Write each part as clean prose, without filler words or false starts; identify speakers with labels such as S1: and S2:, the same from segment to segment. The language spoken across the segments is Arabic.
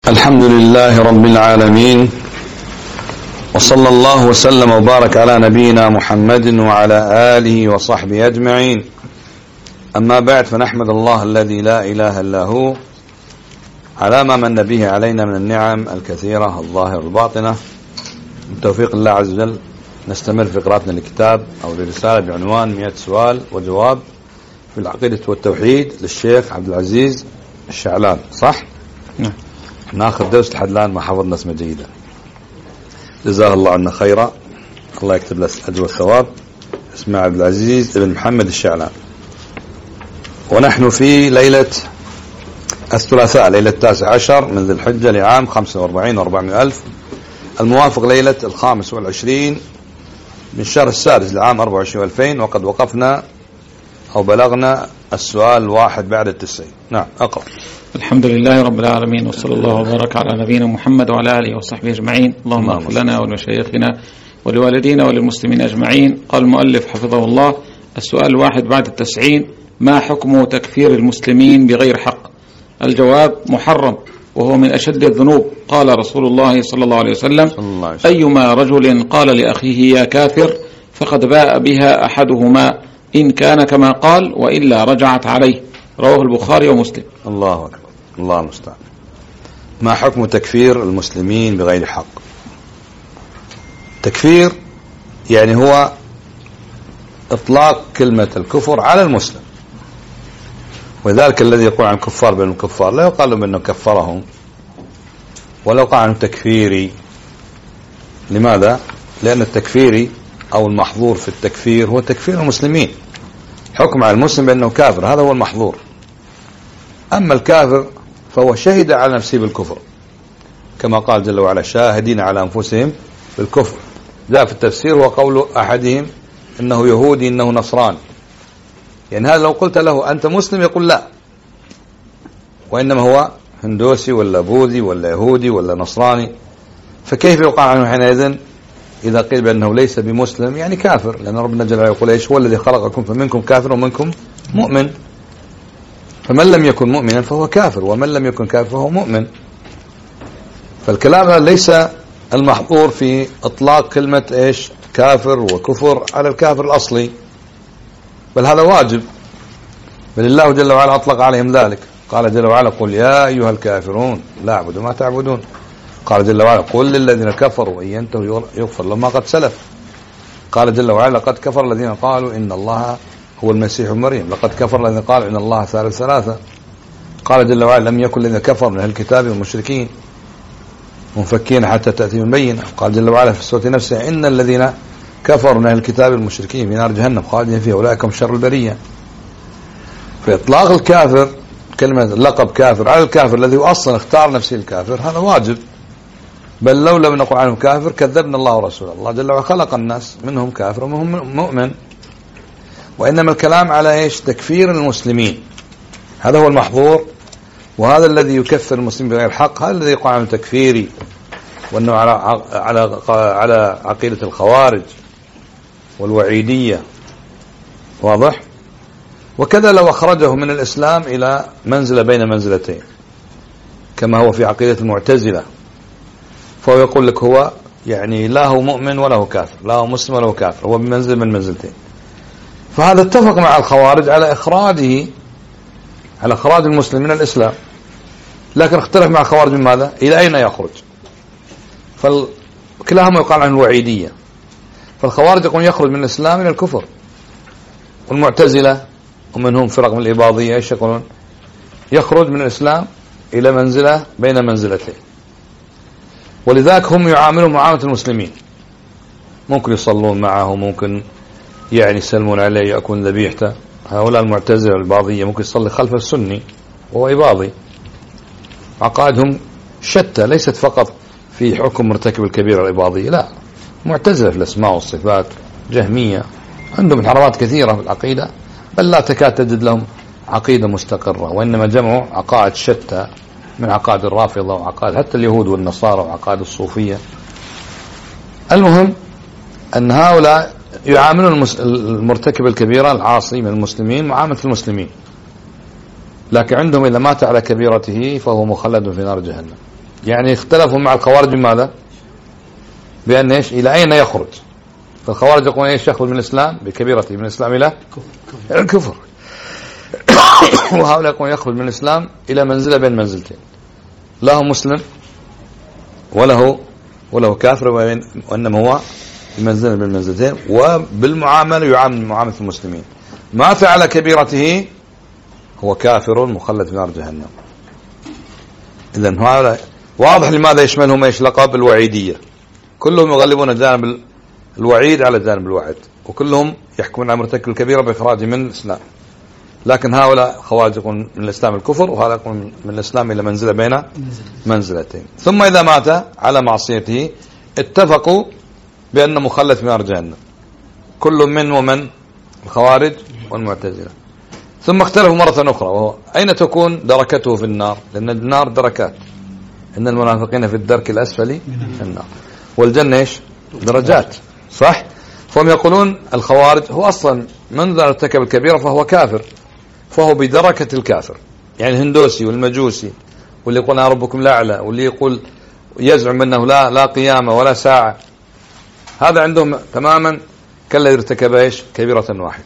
S1: الحمد لله رب العالمين، وصلى الله وسلم وبارك على نبينا محمد وعلى آله وصحبه أجمعين. أما بعد، فنحمد الله الذي لا إله إلا هو على ما من به علينا من النعم الكثيرة الظاهرة الباطنة. بتوفيق الله عز وجل نستمر في قراءتنا لكتاب أو لرسالة بعنوان 100 سؤال وجواب في العقيدة والتوحيد للشيخ عبد العزيز الشعلان. صح؟
S2: نعم.
S1: ناخذ درس لحد الآن ما حفظنا اسمه جيدا. جزاه الله عنا خيرا، الله يكتب له الأجر والثواب. اسمه عبد العزيز بن محمد الشعلان، ونحن في ليلة الثلاثاء، ليلة 19 من ذي الحجة لعام 45 و400 ألف، الموافق ليلة 25 من شهر السادس لعام 24 2000. وقد وقفنا أو بلغنا السؤال الواحد بعد 90. نعم، أقرأ.
S2: الحمد لله رب العالمين، وصلى الله وبارك على نبينا محمد وعلى آله وصحبه أجمعين. اللهم اغفر لنا ولمشايخنا ولوالدينا وللمسلمين أجمعين. قال المؤلف حفظه الله: السؤال الواحد بعد 90: ما حكم تكفير المسلمين بغير حق؟ الجواب: محرم، وهو من أشد الذنوب. قال رسول الله صلى الله عليه وسلم: أيما رجل قال لأخيه يا كافر فقد باء بها أحدهما، إن كان كما قال وإلا رجعت عليه. رواه البخاري ومسلم.
S1: الله أكبر، الله المستعان. ما حكم تكفير المسلمين بغير حق؟ تكفير يعني هو إطلاق كلمة الكفر على المسلم، وذلك الذي يقول عن الكفار بين الكفار لا يقال لهم أنه كفرهم، ولا يقال عنه تكفيري. لماذا؟ لأن التكفيري أو المحظور في التكفير هو تكفير المسلمين، حكم على المسلم بأنه كافر، هذا هو المحظور. أما الكافر فهو شهد على نفسه بالكفر، كما قال جل وعلا: شاهدين على أنفسهم بالكفر. جاء في التفسير هو قول أحدهم إنه يهودي إنه نصراني، يعني هذا لو قلت له أنت مسلم يقول لا، وإنما هو هندوسي ولا بوذي ولا يهودي ولا نصراني، فكيف يقع عنه حينئذ إذا قيل بأنه ليس بمسلم؟ يعني كافر، لأن ربنا جل وعلا يقول إيش؟ هو الذي خلقكم فمنكم كافر ومنكم مؤمن، فمن لم يكن مؤمنا فهو كافر، ومن لم يكن كافر فهو مؤمن. فالكلام ليس المحظور في إطلاق كلمة إيش؟ كافر وكفر على الكافر الأصلي، بل هذا واجب، بل الله جل وعلا أطلق عليهم ذلك. قال جل وعلا: قل يا أيها الكافرون لا أعبد ما تعبدون. قال جل وعلا: قل للذين كفروا إن ينتهوا يغفر لهم ما قد سلف. قال جل وعلا: لقد كفر الذين قالوا إن الله هو المسيح ابن مريم، لقد كفر الذين قالوا إن الله ثالث ثلاثة. قال جل وعلا: لم يكن الذين كفروا من أهل الكتاب والمشركين منفكين حتى تأتيهم بينة. قال جل وعلا في السورة نفسها: إن الذين كفروا من أهل الكتاب والمشركين في نار جهنم خالدين فيها أولئك هم شر البرية. فإطلاق الكافر كلمة لقب كافر على الكافر الذي أصلا اختار نفسه الكافر هذا واجب، بل لو لم نقل عنه كافر كذبنا الله ورسوله. الله جل وعلا خلق الناس منهم كافر ومنهم مؤمن، وإنما الكلام على إيش؟ تكفير المسلمين، هذا هو المحظور، وهذا الذي يكفر المسلمين بغير حق هذا الذي يقع عنه تكفيري، وأنه على عقيدة الخوارج والوعيدية. واضح؟ وكذا لو أخرجه من الإسلام إلى منزلة بين منزلتين، كما هو في عقيدة المعتزلة، فهو يقول لك هو يعني لا هو مؤمن ولا هو كافر، لا هو مسلم ولا هو كافر، هو بمنزل من منزلتين. فهذا اتفق مع الخوارج على إخراج المسلم من الإسلام، لكن اختلف مع الخوارج من ماذا؟ إلى أين يخرج؟ فكلاهما يقال عنه الوعيدية. فالخوارج يقول يخرج من الإسلام إلى الكفر، والمعتزلة ومنهم فرق من الإباضية ايش يقولون؟ يخرج من الإسلام إلى منزلة بين منزلتين. ولذلك هم يعاملون معاملة المسلمين، ممكن يصلون معه، ممكن يعني يسلمون عليه، يأكلون ذبيحته. هؤلاء المعتزلة والإباضية ممكن يصلي خلف السني وهو إباضي. عقائدهم شتى، ليست فقط في حكم مرتكب الكبيرة الإباضية، لا، معتزلة في الأسماء والصفات، جهمية، عندهم انحرافات كثيرة في العقيدة، بل لا تكاد تجد لهم عقيدة مستقرة، وإنما جمعوا عقائد شتى من عقائد الرافضة وعقائد حتى اليهود والنصارى وعقائد الصوفية. المهم أن هؤلاء يعاملون المرتكب الكبيرة العاصي من المسلمين معاملة المسلمين، لكن عندهم إذا مات على كبيرته فهو مخلد في نار جهنم. يعني اختلفوا مع الخوارج بماذا؟ بأن إيش؟ إلى أين يخرج؟ فالخوارج يقولون إيش؟ يخرج من الإسلام بكبيرته من الإسلام إلى الكفر. وهؤلاء يقولون يخرج من الإسلام إلى منزلة بين منزلتين، له مسلم وله كافر، وإنما هو بمنزلة بين منزلتين، وبالمعاملة يعامل معاملة المسلمين. ما فعل كبيرته هو كافر مخلد في نار جهنم. إذن هذا واضح لماذا يشملهم ايش؟ لقب الوعيدية. كلهم يغلبون جانب الوعيد على جانب الوعد، وكلهم يحكمون على مرتكب الكبيرة بإخراجه من الإسلام. لكن هؤلاء خوارج يقولون من الإسلام الكفر، وهذا يقولون من الإسلام إلى منزلة بين منزلتين. ثم إذا مات على معصيته اتفقوا بأن مخلد في نار جهنم، كل من ومن الخوارج والمعتزلة. ثم اختلفوا مرة أخرى، وهو أين تكون دركته في النار؟ لأن النار دركات، إن المنافقين في الدرك الأسفل في النار، والجنة إيش؟ درجات، صح؟ فهم يقولون الخوارج هو أصلا من ارتكب الكبيرة فهو كافر، فهو بدركة الكافر. يعني الهندوسي والمجوسي واللي يقول أنا ربكم الأعلى، واللي يقول يزعم أنه لا قيامة ولا ساعة، هذا عندهم تماما كالذي ارتكب إيش؟ كبيرة واحدة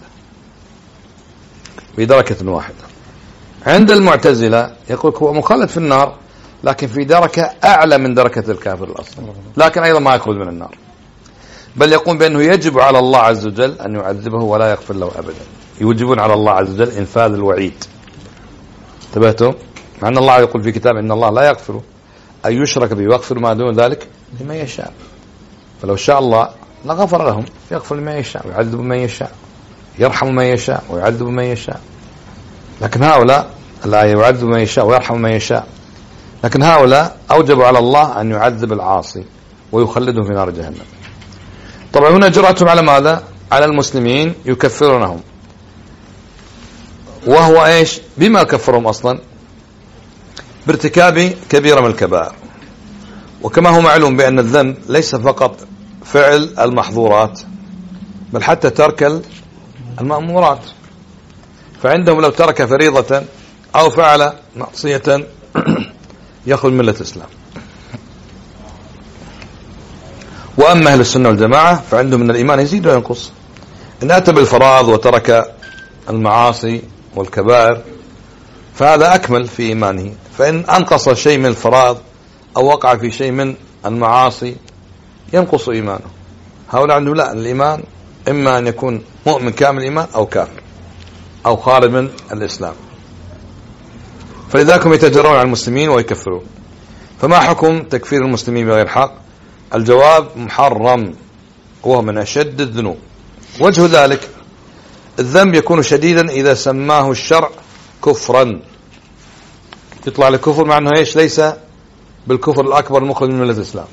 S1: بدركة واحدة. عند المعتزلة يقول هو مخلد في النار لكن في دركة أعلى من دركة الكافر الأصلي، لكن أيضا ما يخرج من النار، بل يقول بأنه يجب على الله عز وجل أن يعذبه ولا يغفر له أبدا. يوجبون على الله عز وجل إنفاذ الوعيد. انتبهتم؟ مع أن الله يقول في كتاب إن الله لا يغفر أن يشرك به ويغفر ما دون ذلك لمن يشاء. فلو شاء الله لغفر لهم، يغفر لمن يشاء ويعذب من يشاء، يرحم من يشاء ويعذب من يشاء. لكن هؤلاء لا يعذب من يشاء ويرحم من يشاء، لكن هؤلاء أوجبوا على الله أن يعذب العاصي ويخلدهم في نار جهنم. طبعا هنا جرأتهم على ماذا؟ على المسلمين، يكفرونهم. وهو ايش؟ بما كفرهم اصلا بارتكاب كبيرة من الكبائر. وكما هو معلوم بأن الذنب ليس فقط فعل المحظورات بل حتى ترك المأمورات. فعندهم لو ترك فريضة أو فعل معصية يخرج من ملة الإسلام. وأما أهل السنة والجماعة فعندهم من الإيمان يزيد وينقص. إن أتى بالفرائض وترك المعاصي والكبائر فهذا أكمل في إيمانه، فإن أنقص شيء من الفرائض أو وقع في شيء من المعاصي ينقص إيمانه. هؤلاء عندهم لا، الإيمان إما أن يكون مؤمن كامل الإيمان أو كافر أو خارج من الإسلام. فلذلك هم يتجرون على المسلمين ويكفرون. فما حكم تكفير المسلمين بغير حق؟ الجواب محرم، وهو من أشد الذنوب. وجه ذلك الذنب يكون شديدا إذا سماه الشرع كفرا، يطلع لكفر مع أنه إيش؟ ليس بالكفر الأكبر المخرج من ملة الإسلام،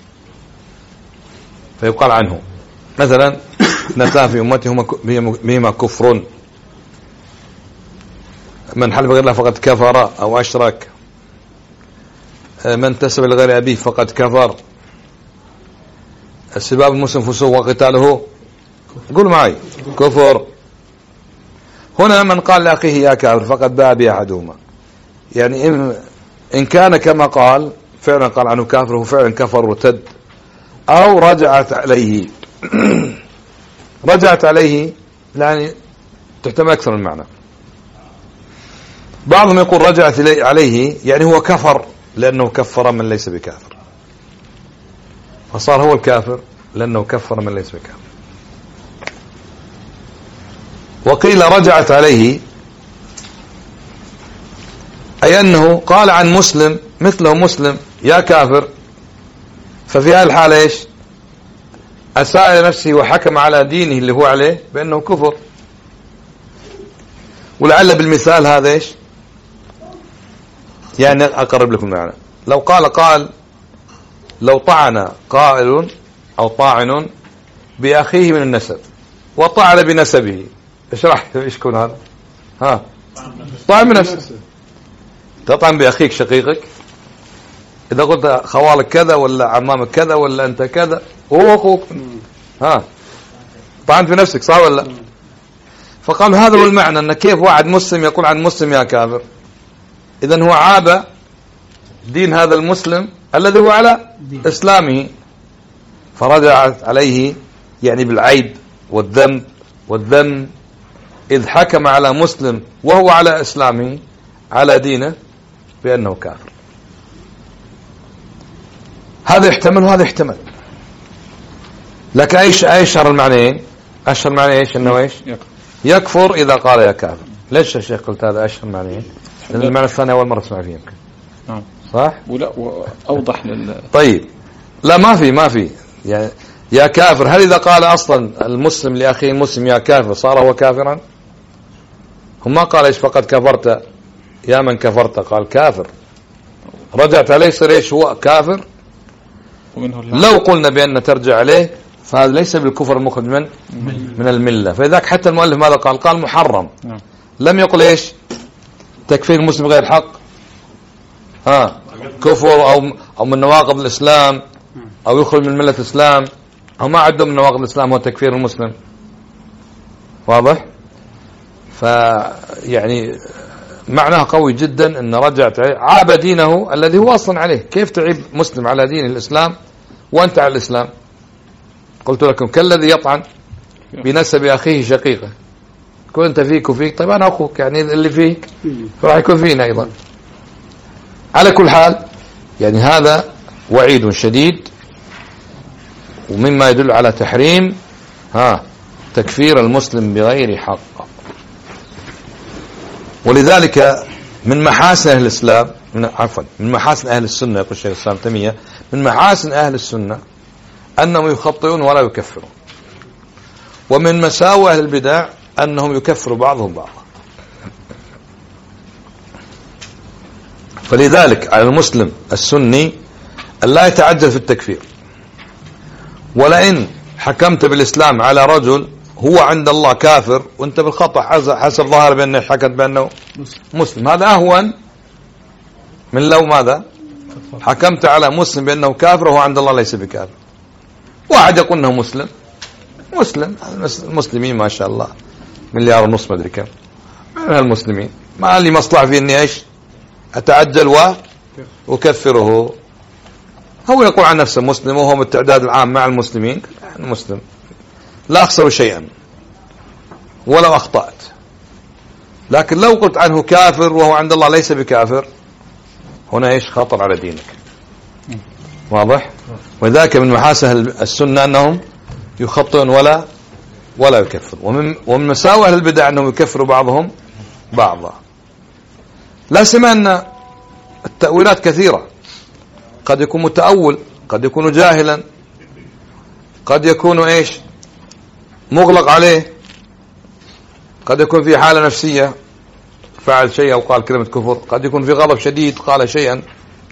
S1: فيقال عنه مثلا اثنتان في أمتي بهما كفر، من حلف غير الله فقد كفر أو أشرك، من انتسب لغير أبيه فقد كفر، السباب المسلم فسوق وقتاله قولوا معي كفر. هنا من قال لأخيه يا كافر فقد باء بأحدهما، يعني إن كان كما قال فعلا قال عنه كافر وفعلا كفر وتد، أو رجعت عليه رجعت عليه، يعني تحتمل أكثر من معنى. بعضهم يقول رجعت عليه يعني هو كفر لأنه كفر من ليس بكافر، فصار هو الكافر لأنه كفر من ليس بكافر. وقيل رجعت عليه أي أنه قال عن مسلم مثله مسلم يا كافر، ففي هذه الحالة إيش؟ أساء إلى نفسه وحكم على دينه اللي هو عليه بأنه كفر. ولعل بالمثال هذا إيش؟ يعني أقرب لكم معنا، لو قال لو طعن قائل أو طاعن بأخيه من النسب وطعن بنسبه، إيش راح يكون هذا؟ ها، طعن بنفسه. تطعن بأخيك شقيقك، إذا قلت خوالك كذا ولا عمامك كذا ولا أنت كذا وهو أخوك، ها، طعنت بنفسك، صح ولا؟ فقالوا هذا هو المعنى، أن كيف واحد مسلم يقول عن مسلم يا كافر؟ إذن هو عاب دين هذا المسلم الذي هو على إسلامه، فرجعت عليه يعني بالعيب والذم إذ حكم على مسلم وهو على إسلامه على دينه بأنه كافر. هذا يحتمل وهذا يحتمل، لكن ايش اشهر المعنيين؟ اشهر معنى ايش؟ انه ايش؟ يكفر اذا قال يا كافر. ليش يا شيخ قلت هذا اشهر معنيين؟ لان المعنى الثاني اول مره اسمع فيه يمكن. نعم صح؟
S2: ولا اوضح
S1: طيب لا ما في يعني يا كافر، هل اذا قال اصلا المسلم لاخيه المسلم يا كافر صار هو كافرا؟ هم ما قال ايش فقد كفرت يا من كفرت، قال كافر، رجعت عليه يصير ايش؟ هو كافر. لو قلنا بأن ترجع عليه فهذا ليس بالكفر المخرج من الملة. فلذلك حتى المؤلف ماذا قال محرم، لم يقل ايش؟ تكفير المسلم غير حق، كفر او من نواقض الاسلام او يخرج من ملة الاسلام، او ما عندهم من نواقض الاسلام هو تكفير المسلم. واضح؟ فيعني معناه قوي جدا ان رجعت عاب دينه الذي هو اصلا عليه. كيف تعيب مسلم على دين الاسلام وانت على الاسلام؟ قلت لكم كالذي يطعن بنسب اخيه شقيقه، كنت انت فيك وفيك، طيب انا اخوك، يعني اللي فيك راح يكون فينا ايضا. على كل حال يعني هذا وعيد شديد، ومما يدل على تحريم تكفير المسلم بغير حق. ولذلك من محاسن أهل الإسلام من محاسن أهل السنة، يقول الشيخ الإسلام تيمية، من محاسن أهل السنة أنهم يخطئون ولا يكفرون، ومن مساوئ أهل البدع أنهم يكفروا بعضهم بعضا. فلذلك على المسلم السني أن لا يتعجل في التكفير، ولئن حكمت بالإسلام على رجل هو عند الله كافر وانت بالخطأ حسب ظاهر بأنه حكمت بأنه مسلم، هذا أهون من لو ماذا حكمت على مسلم بأنه كافر وهو عند الله ليس بكافر. واحد يقول انه مسلم، المسلمين ما شاء الله 1.5 مليار ما ادري كم من المسلمين، ما لي مصلحة في اني ايش اتعجل وكفره. هو يقول عن نفسه مسلم وهو التعداد العام مع المسلمين مسلم، لا أخسر شيئا ولو أخطأت. لكن لو قلت عنه كافر وهو عند الله ليس بكافر، هنا إيش خطر على دينك. واضح؟ وذاك من محاسن السنة أنهم يخطئون ولا يكفر. ومن مساوئ أهل البدع أنهم يكفروا بعضهم بعضا. لا سمع أن التأويلات كثيرة، قد يكون متأول، قد يكون جاهلا، قد يكون ايش مغلق عليه، قد يكون في حالة نفسية فعل شيء او قال كلمة كفر، قد يكون في غضب شديد قال شيئا.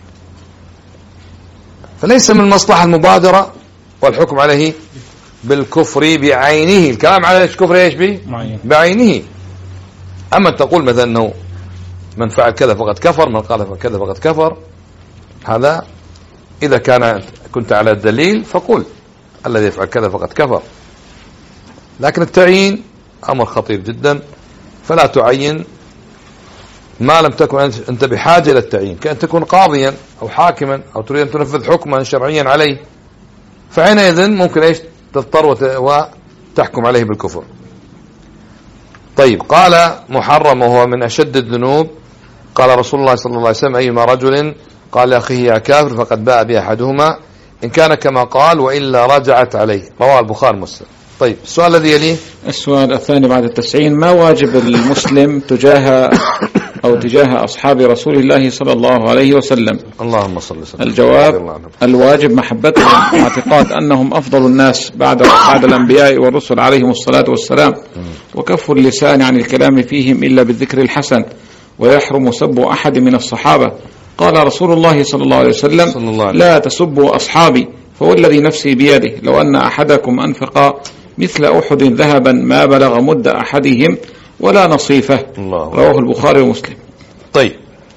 S1: فليس من المصلحة المبادرة والحكم عليه بالكفر بعينه. الكلام على الكفر ايش به بعينه. اما تقول مثلا انه من فعل كذا فقد كفر، من قال كذا فقد كفر، هذا اذا كنت على الدليل فقل الذي يفعل كذا فقد كفر. لكن التعيين امر خطير جدا، فلا تعين ما لم تكن انت بحاجة الى التعيين، كأن تكون قاضيا او حاكما او تريد ان تنفذ حكما شرعيا عليه، فحينئذ ممكن ايش تضطر وتحكم عليه بالكفر. طيب قال محرم وهو من اشد الذنوب. قال رسول الله صلى الله عليه وسلم ايما رجل قال لاخيه يا كافر فقد باء باحدهما ان كان كما قال والا رجعت عليه. رواه البخاري ومسلم. طيب السؤال الذي يليه،
S2: السؤال الثاني بعد 90، ما واجب المسلم تجاه أصحاب رسول الله صلى الله عليه وسلم؟
S1: اللهم صل وسلم.
S2: الجواب: الواجب محبتهم واعتقاد أنهم أفضل الناس بعد الأنبياء والرسل عليهم الصلاة والسلام، وكف اللسان عن الكلام فيهم إلا بالذكر الحسن، ويحرم سب أحد من الصحابة. قال رسول الله صلى الله عليه وسلم: لا تسبوا أصحابي، فوالذي نفسي بيده لو أن أحدكم أنفق مثل أحد ذهبا ما بلغ مد أحدهم ولا نصيفه. رواه البخاري ومسلم.
S1: طيب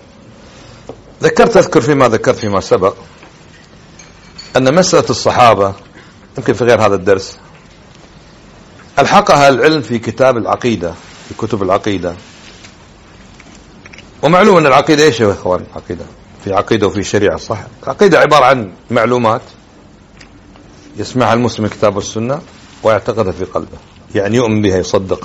S1: أذكر فيما سبق أن مسألة الصحابة يمكن في غير هذا الدرس ألحقها العلم في كتاب العقيدة، في كتب العقيدة. ومعلوم أن العقيدة إيش يا إخوان؟ العقيدة في عقيدة وفي شريعة. صح، العقيدة عبارة عن معلومات يسمعها المسلم الكتاب والسنة ويعتقدها في قلبه، يعني يؤمن بها يصدقها.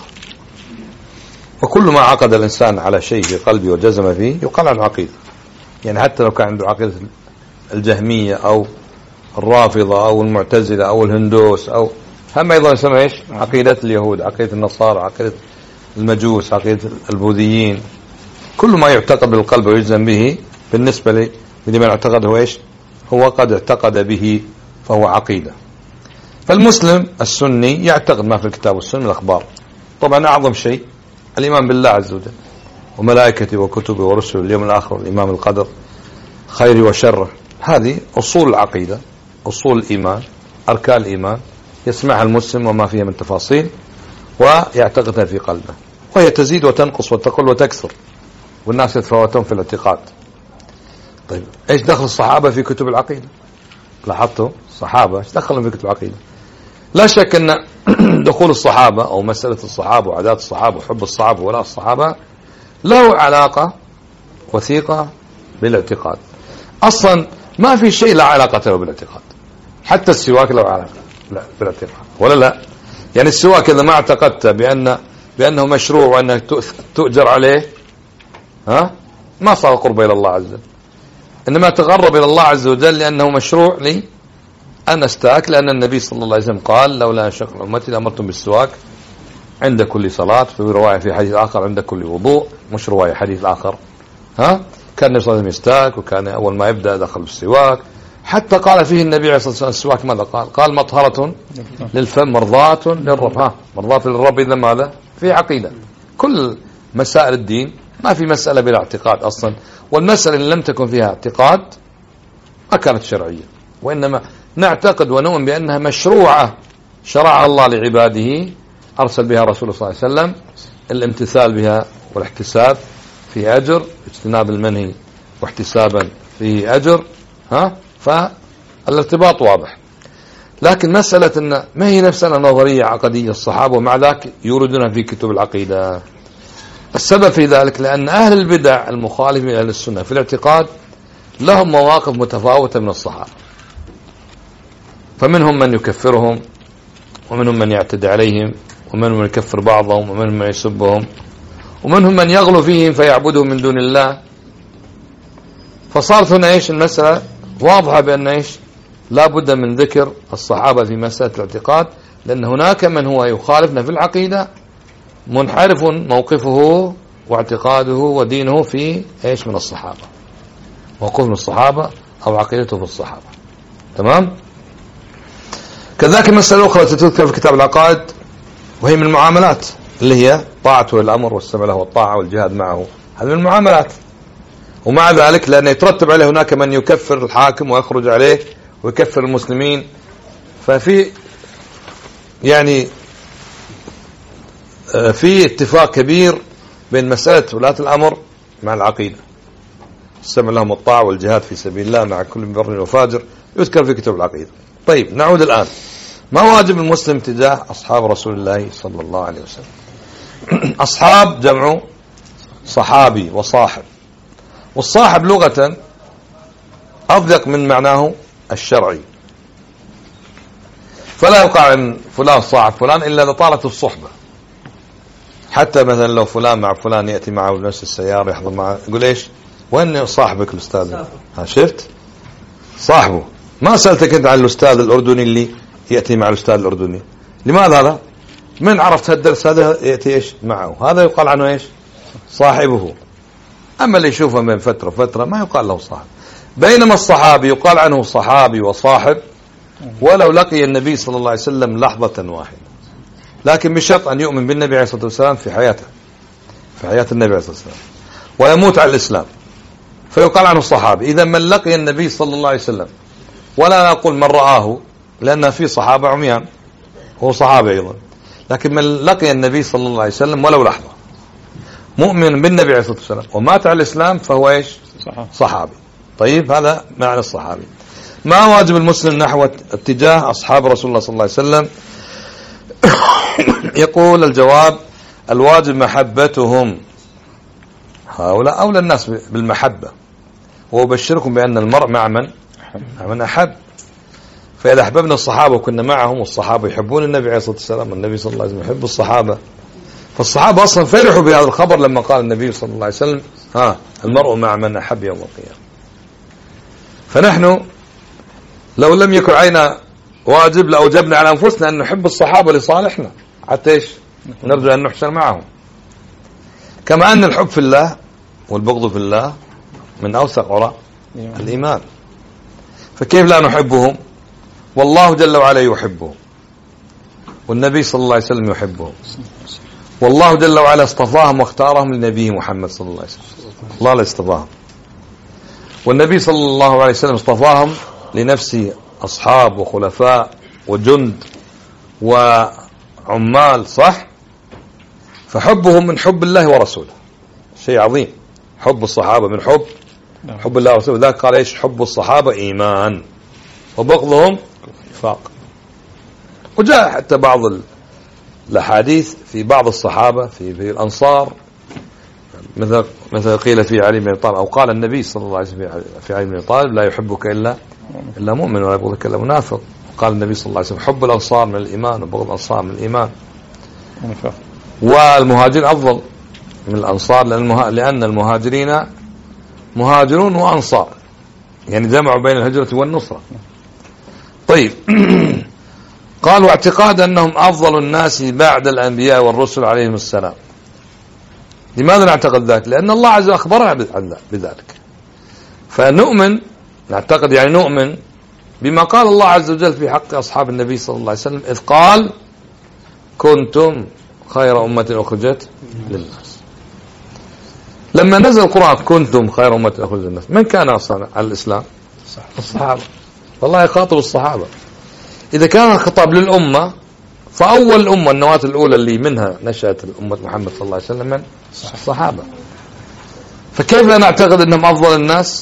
S1: وكل ما عقد الإنسان على شيء في قلبه وجزم فيه يقال عنه عقيدة. يعني حتى لو كان عنده عقيدة الجهمية أو الرافضة أو المعتزلة أو الهندوس أو هم أيضا يسمى إيش؟ عقيدة اليهود، عقيدة النصارى، عقيدة المجوس، عقيدة البوذيين. كل ما يعتقد بالقلب ويجزم به بالنسبة لمن اعتقده إيش؟ هو قد اعتقد به فهو عقيدة. فالمسلم السني يعتقد ما في الكتاب والسنة من الأخبار. طبعا أعظم شيء الإيمان بالله عز وجل وملائكته وكتبه ورسله واليوم الآخر والإيمان بالقدر خيره وشره. هذه أصول العقيدة، أصول الإيمان، أركان الإيمان يسمعها المسلم وما فيها من تفاصيل ويعتقدها في قلبه، وهي تزيد وتنقص وتقل وتكثر، والناس يتفاوتون في الاعتقاد. طيب ايش دخل الصحابة في كتب العقيدة؟ لاحظتوا الصحابة ايش دخلهم في كتب العقيدة؟ لا شك ان دخول الصحابة او مسألة الصحابة وعادات الصحابة وحب الصحابة ولا الصحابة له علاقة وثيقة بالاعتقاد. اصلا ما في شيء لا علاقة له بالاعتقاد، حتى السواك له علاقة لا بالاعتقاد ولا لا؟ يعني السواك اذا ما اعتقدت بانه مشروع وانك تؤجر عليه ما صار قرب الى الله عز وجل، انما تقرب الى الله عز وجل لانه مشروع لي أن أستاك، لأن النبي صلى الله عليه وسلم قال لولا أن شق أمتي لأمرتم بالسواك عند كل صلاة. في رواية في حديث آخر عند كل وضوء، مش رواية حديث آخر. كان النبي صلى الله عليه وسلم يستاك، وكان أول ما يبدأ دخل بالسواك. حتى قال فيه النبي عليه الصلاة والسلام السواك ماذا قال مطهرة للفم مرضاة للرب. مرضاة للرب إذا ماذا؟ في عقيدة. كل مسائل الدين ما في مسألة بلا اعتقاد أصلا، والمسألة اللي لم تكن فيها اعتقاد ما كانت شرعية، وإنما نعتقد ونؤمن بأنها مشروعة شرعها الله لعباده، أرسل بها رسوله صلى الله عليه وسلم، الامتثال بها والاحتساب فيه أجر، اجتناب المنهي واحتسابا فيه أجر. فالارتباط واضح. لكن مسألة أن ما هي نفسها نظرية عقدية الصحابة ومع ذلك يوردونها في كتب العقيدة. السبب في ذلك لأن أهل البدع المخالفين لأهل السنة في الاعتقاد لهم مواقف متفاوتة من الصحابة، فمنهم من يكفرهم، ومنهم من يعتدي عليهم، ومنهم من يكفر بعضهم، ومنهم من يسبهم، ومنهم من يغلو فيهم فيعبدهم من دون الله. فصارت هنا ايش المسألة واضحة بأن ايش لا بد من ذكر الصحابة في مسألة الاعتقاد، لأن هناك من هو يخالفنا في العقيدة منحرف موقفه واعتقاده ودينه في ايش من الصحابة، موقف من الصحابة أو عقيدته في الصحابة. تمام. كذلك المسألة الأخرى تذكر في كتاب العقائد وهي من المعاملات، اللي هي طاعته للأمر والسمع له والطاعة والجهاد معه، هذه من المعاملات. ومع ذلك لأن يترتب عليه هناك من يكفر الحاكم ويخرج عليه ويكفر المسلمين، ففي يعني في اتفاق كبير بين مسألة ولاة الأمر مع العقيدة، السمع لهم والطاعة والجهاد في سبيل الله مع كل بر وفاجر، يذكر في كتاب العقيدة. طيب نعود الآن، ما واجب المسلم تجاه أصحاب رسول الله صلى الله عليه وسلم؟ أصحاب جمع صحابي وصاحب، والصاحب لغة أضيق من معناه الشرعي، فلا يقع عن فلان صاحب فلان إلا إذا طالت الصحبة. حتى مثلا لو فلان مع فلان يأتي معه نفس السيارة يحضر معه، يقول إيش وين صاحبك الأستاذ؟ شفت صاحبه، ما سألتك أنت عن الأستاذ الأردني اللي يأتي مع الأستاذ الأردني، لماذا هذا؟ من عرفت هالدرس هذا يأتي إيش معه، هذا يقال عنه إيش صاحبه. أما اللي يشوفه من فترة فترة ما يقال له صاحب. بينما الصحابي يقال عنه صحابي وصاحب ولو لقي النبي صلى الله عليه وسلم لحظة واحدة، لكن بشرط أن يؤمن بالنبي عليه الصلاة والسلام في حياته، في حياة النبي عليه الصلاة والسلام، ويموت على الإسلام، فيقال عنه الصحابي. إذا من لقي النبي صلى الله عليه وسلم، ولا نقول من رآه لأن في صحابة عميان هو صحابي أيضا، لكن من لقي النبي صلى الله عليه وسلم ولو لحظة مؤمن بالنبي عليه الصلاة والسلام ومات على الإسلام فهو إيش صحابي. طيب هذا معنى الصحابي. ما واجب المسلم نحو اتجاه أصحاب رسول الله صلى الله عليه وسلم؟ يقول الجواب الواجب محبتهم، هؤلاء أولى الناس بالمحبة، وأبشركم بأن المرء مع من أحب. فإذا أحببنا الصحابة وكنا معهم والصحابة يحبون النبي عليه الصلاة والسلام والنبي صلى الله عليه وسلم يحب الصحابة، فالصحابة أصلا فرحوا بهذا الخبر لما قال النبي صلى الله عليه وسلم المرء مع من أحب يوم القيامة. فنحن لو لم يكن علينا واجب لأوجبنا على أنفسنا أن نحب الصحابة لصالحنا حتى إيش نرجو أن نحشر معهم. كما أن الحب في الله والبغض في الله من أوثق عرى الإيمان. فكيف لا نحبهم والله جل وعلا يحبهم والنبي صلى الله عليه وسلم يحبهم، والله جل وعلا اصطفاهم واختارهم لنبيه محمد صلى الله عليه وسلم. الله لا اصطفاهم، والنبي صلى الله عليه وسلم اصطفاهم لنفسه أصحاب وخلفاء وجند وعمال، صح؟ فحبهم من حب الله ورسوله، شيء عظيم. حب الصحابة من حب الله ورسوله. ذاك قال ايش؟ حب الصحابة إيمان وبغضهم نفاق. وجاء حتى بعض الأحاديث في بعض الصحابة في الأنصار، مثل قيل في علي بن أبي طالب، أو قال النبي صلى الله عليه وسلم في علي بن أبي طالب لا يحبك إلا مؤمن ولا يبغضك إلا منافق. قال النبي صلى الله عليه وسلم حب الأنصار من الإيمان وبغض الأنصار من الإيمان. والمهاجرين أفضل من الأنصار لأن المهاجرين مهاجرون وأنصار، يعني جمعوا بين الهجرة والنصرة. طيب قال واعتقاد أنهم أفضل الناس بعد الأنبياء والرسل عليهم السلام. لماذا نعتقد ذلك؟ لأن الله عز وجل أخبرنا بذلك. فنؤمن، نعتقد يعني نؤمن بما قال الله عز وجل في حق أصحاب النبي صلى الله عليه وسلم إذ قال كنتم خير أمة أخرجت للناس. لما نزل القرآن كنتم خير أمة أخرجت للناس، من كان أصلا على الإسلام؟ الصحابة. والله يخاطب الصحابة. إذا كان الخطاب للأمة فأول الأمة النواة الأولى اللي منها نشأت الأمة محمد صلى الله عليه وسلم من الصحابة. فكيف لا نعتقد أنهم أفضل الناس؟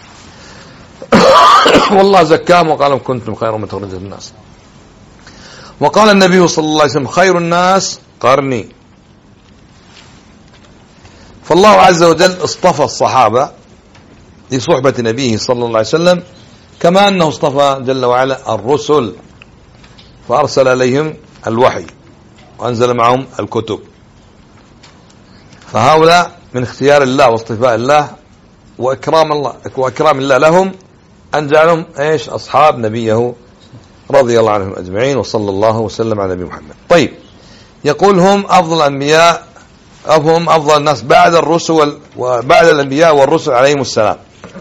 S1: والله زكاهم وقال لهم كنتم خير أمة أخرجت للناس. وقال النبي صلى الله عليه وسلم خير الناس قرني. فالله عز وجل اصطفى الصحابة لصحبة نبيه صلى الله عليه وسلم، كما أنه اصطفى جل وعلا الرسل فأرسل عليهم الوحي وأنزل معهم الكتب. فهؤلاء من اختيار الله واصطفاء الله وإكرام الله لهم أن جعلهم ايش؟ أصحاب نبيه رضي الله عنهم أجمعين، وصلى الله وسلم على نبي محمد. طيب يقول هم أفضل الأنبياء، هم أفضل الناس بعد الرسل وبعد الأنبياء والرسل عليهم السلام.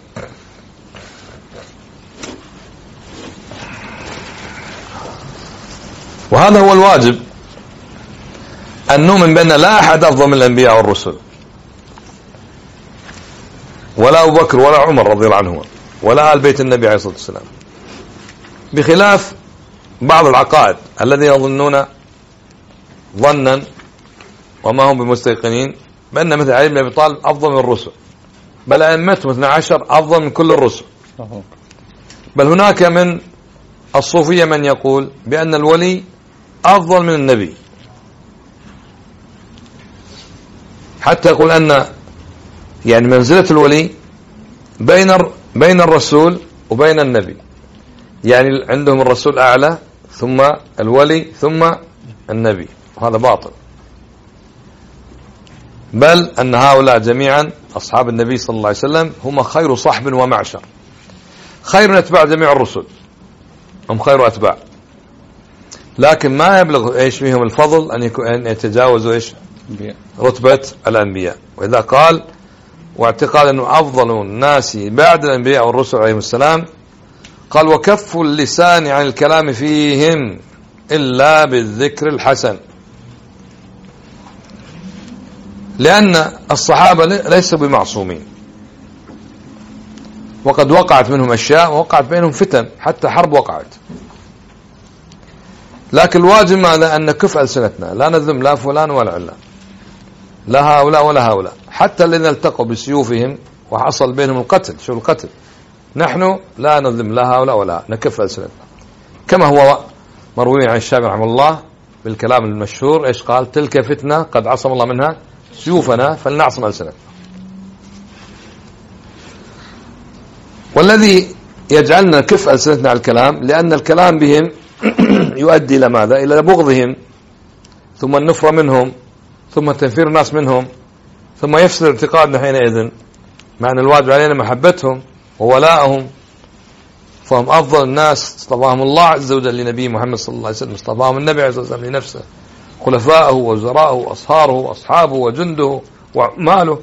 S1: وهذا هو الواجب، أن نؤمن بأن لا أحد أفضل من الأنبياء والرسل، ولا أبو بكر ولا عمر رضي الله عنهم ولا آل بيت النبي عليه الصلاة والسلام، بخلاف بعض العقائد الذين يظنون ظنا وما هم بمستيقنين بأن مثل علي بن أبي طالب أفضل من الرسل، بل أئمتهم 12 أفضل من كل الرسل. بل هناك من الصوفية من يقول بأن الولي أفضل من النبي، حتى يقول أن يعني منزلة الولي بين الرسول وبين النبي، يعني عندهم الرسول أعلى ثم الولي ثم النبي، وهذا باطل. بل أن هؤلاء جميعا أصحاب النبي صلى الله عليه وسلم هم خير صحب ومعشر، خير أتباع جميع الرسل، هم خير أتباع، لكن ما يبلغ ايش فيهم الفضل أن يتجاوزوا ايش رتبة الأنبياء. وإذا قال واعتقاد أنه أفضل الناس بعد الأنبياء والرسل عليهم السلام، قال وكف اللسان عن الكلام فيهم إلا بالذكر الحسن، لأن الصحابة ليسوا بمعصومين، وقد وقعت منهم أشياء ووقعت بينهم فتن، حتى حرب وقعت. لكن الواجب ماذا؟ أن نكف ألسنتنا، لا نذم لا فلان ولا علان، لا هؤلاء ولا هؤلاء، حتى الذين التقوا بسيوفهم وحصل بينهم القتل، شو القتل، نحن لا نذم لا هؤلاء ولا، نكف ألسنتنا. كما هو مروي عن الشافعي رحمه الله بالكلام المشهور، ايش قال؟ تلك فتنة قد عصم الله منها سيوفنا فلنعصم ألسنتنا. والذي يجعلنا كف ألسنتنا على الكلام لأن الكلام بهم يؤدي إلى ماذا؟ إلى بغضهم، ثم النفرة منهم، ثم تنفير الناس منهم، ثم يفسد اعتقادنا حينئذ، مع أن الواجب علينا محبتهم وولاءهم، فهم أفضل الناس اصطفاهم الله عز وجل لنبي محمد صلى الله عليه وسلم، اصطفاهم النبي عليه الصلاة والسلام لنفسه، خلفاءه ووزراءه وأصهاره وأصحابه وجنده وماله.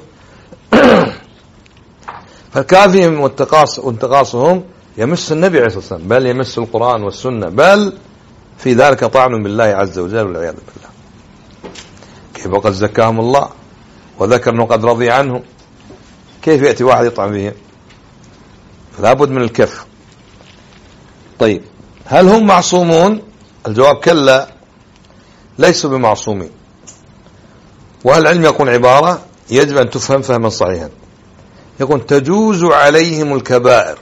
S1: فكافهم وانتقاصهم يمس النبي عليه الصلاة والسلام، بل يمس القرآن والسنة، بل في ذلك طعن بالله عز وجل والعياذ بالله. كيف وقد زكاهم الله وذكر أنه قد رضي عنهم، كيف يأتي واحد يطعن فيهم؟ فلا بد من الكف. طيب، هل هم معصومون؟ الجواب كلا، ليسوا بمعصومين. وهل العلم يكون عبارة يجب أن تفهم فهما صحيحا، يكون تجوز عليهم الكبائر،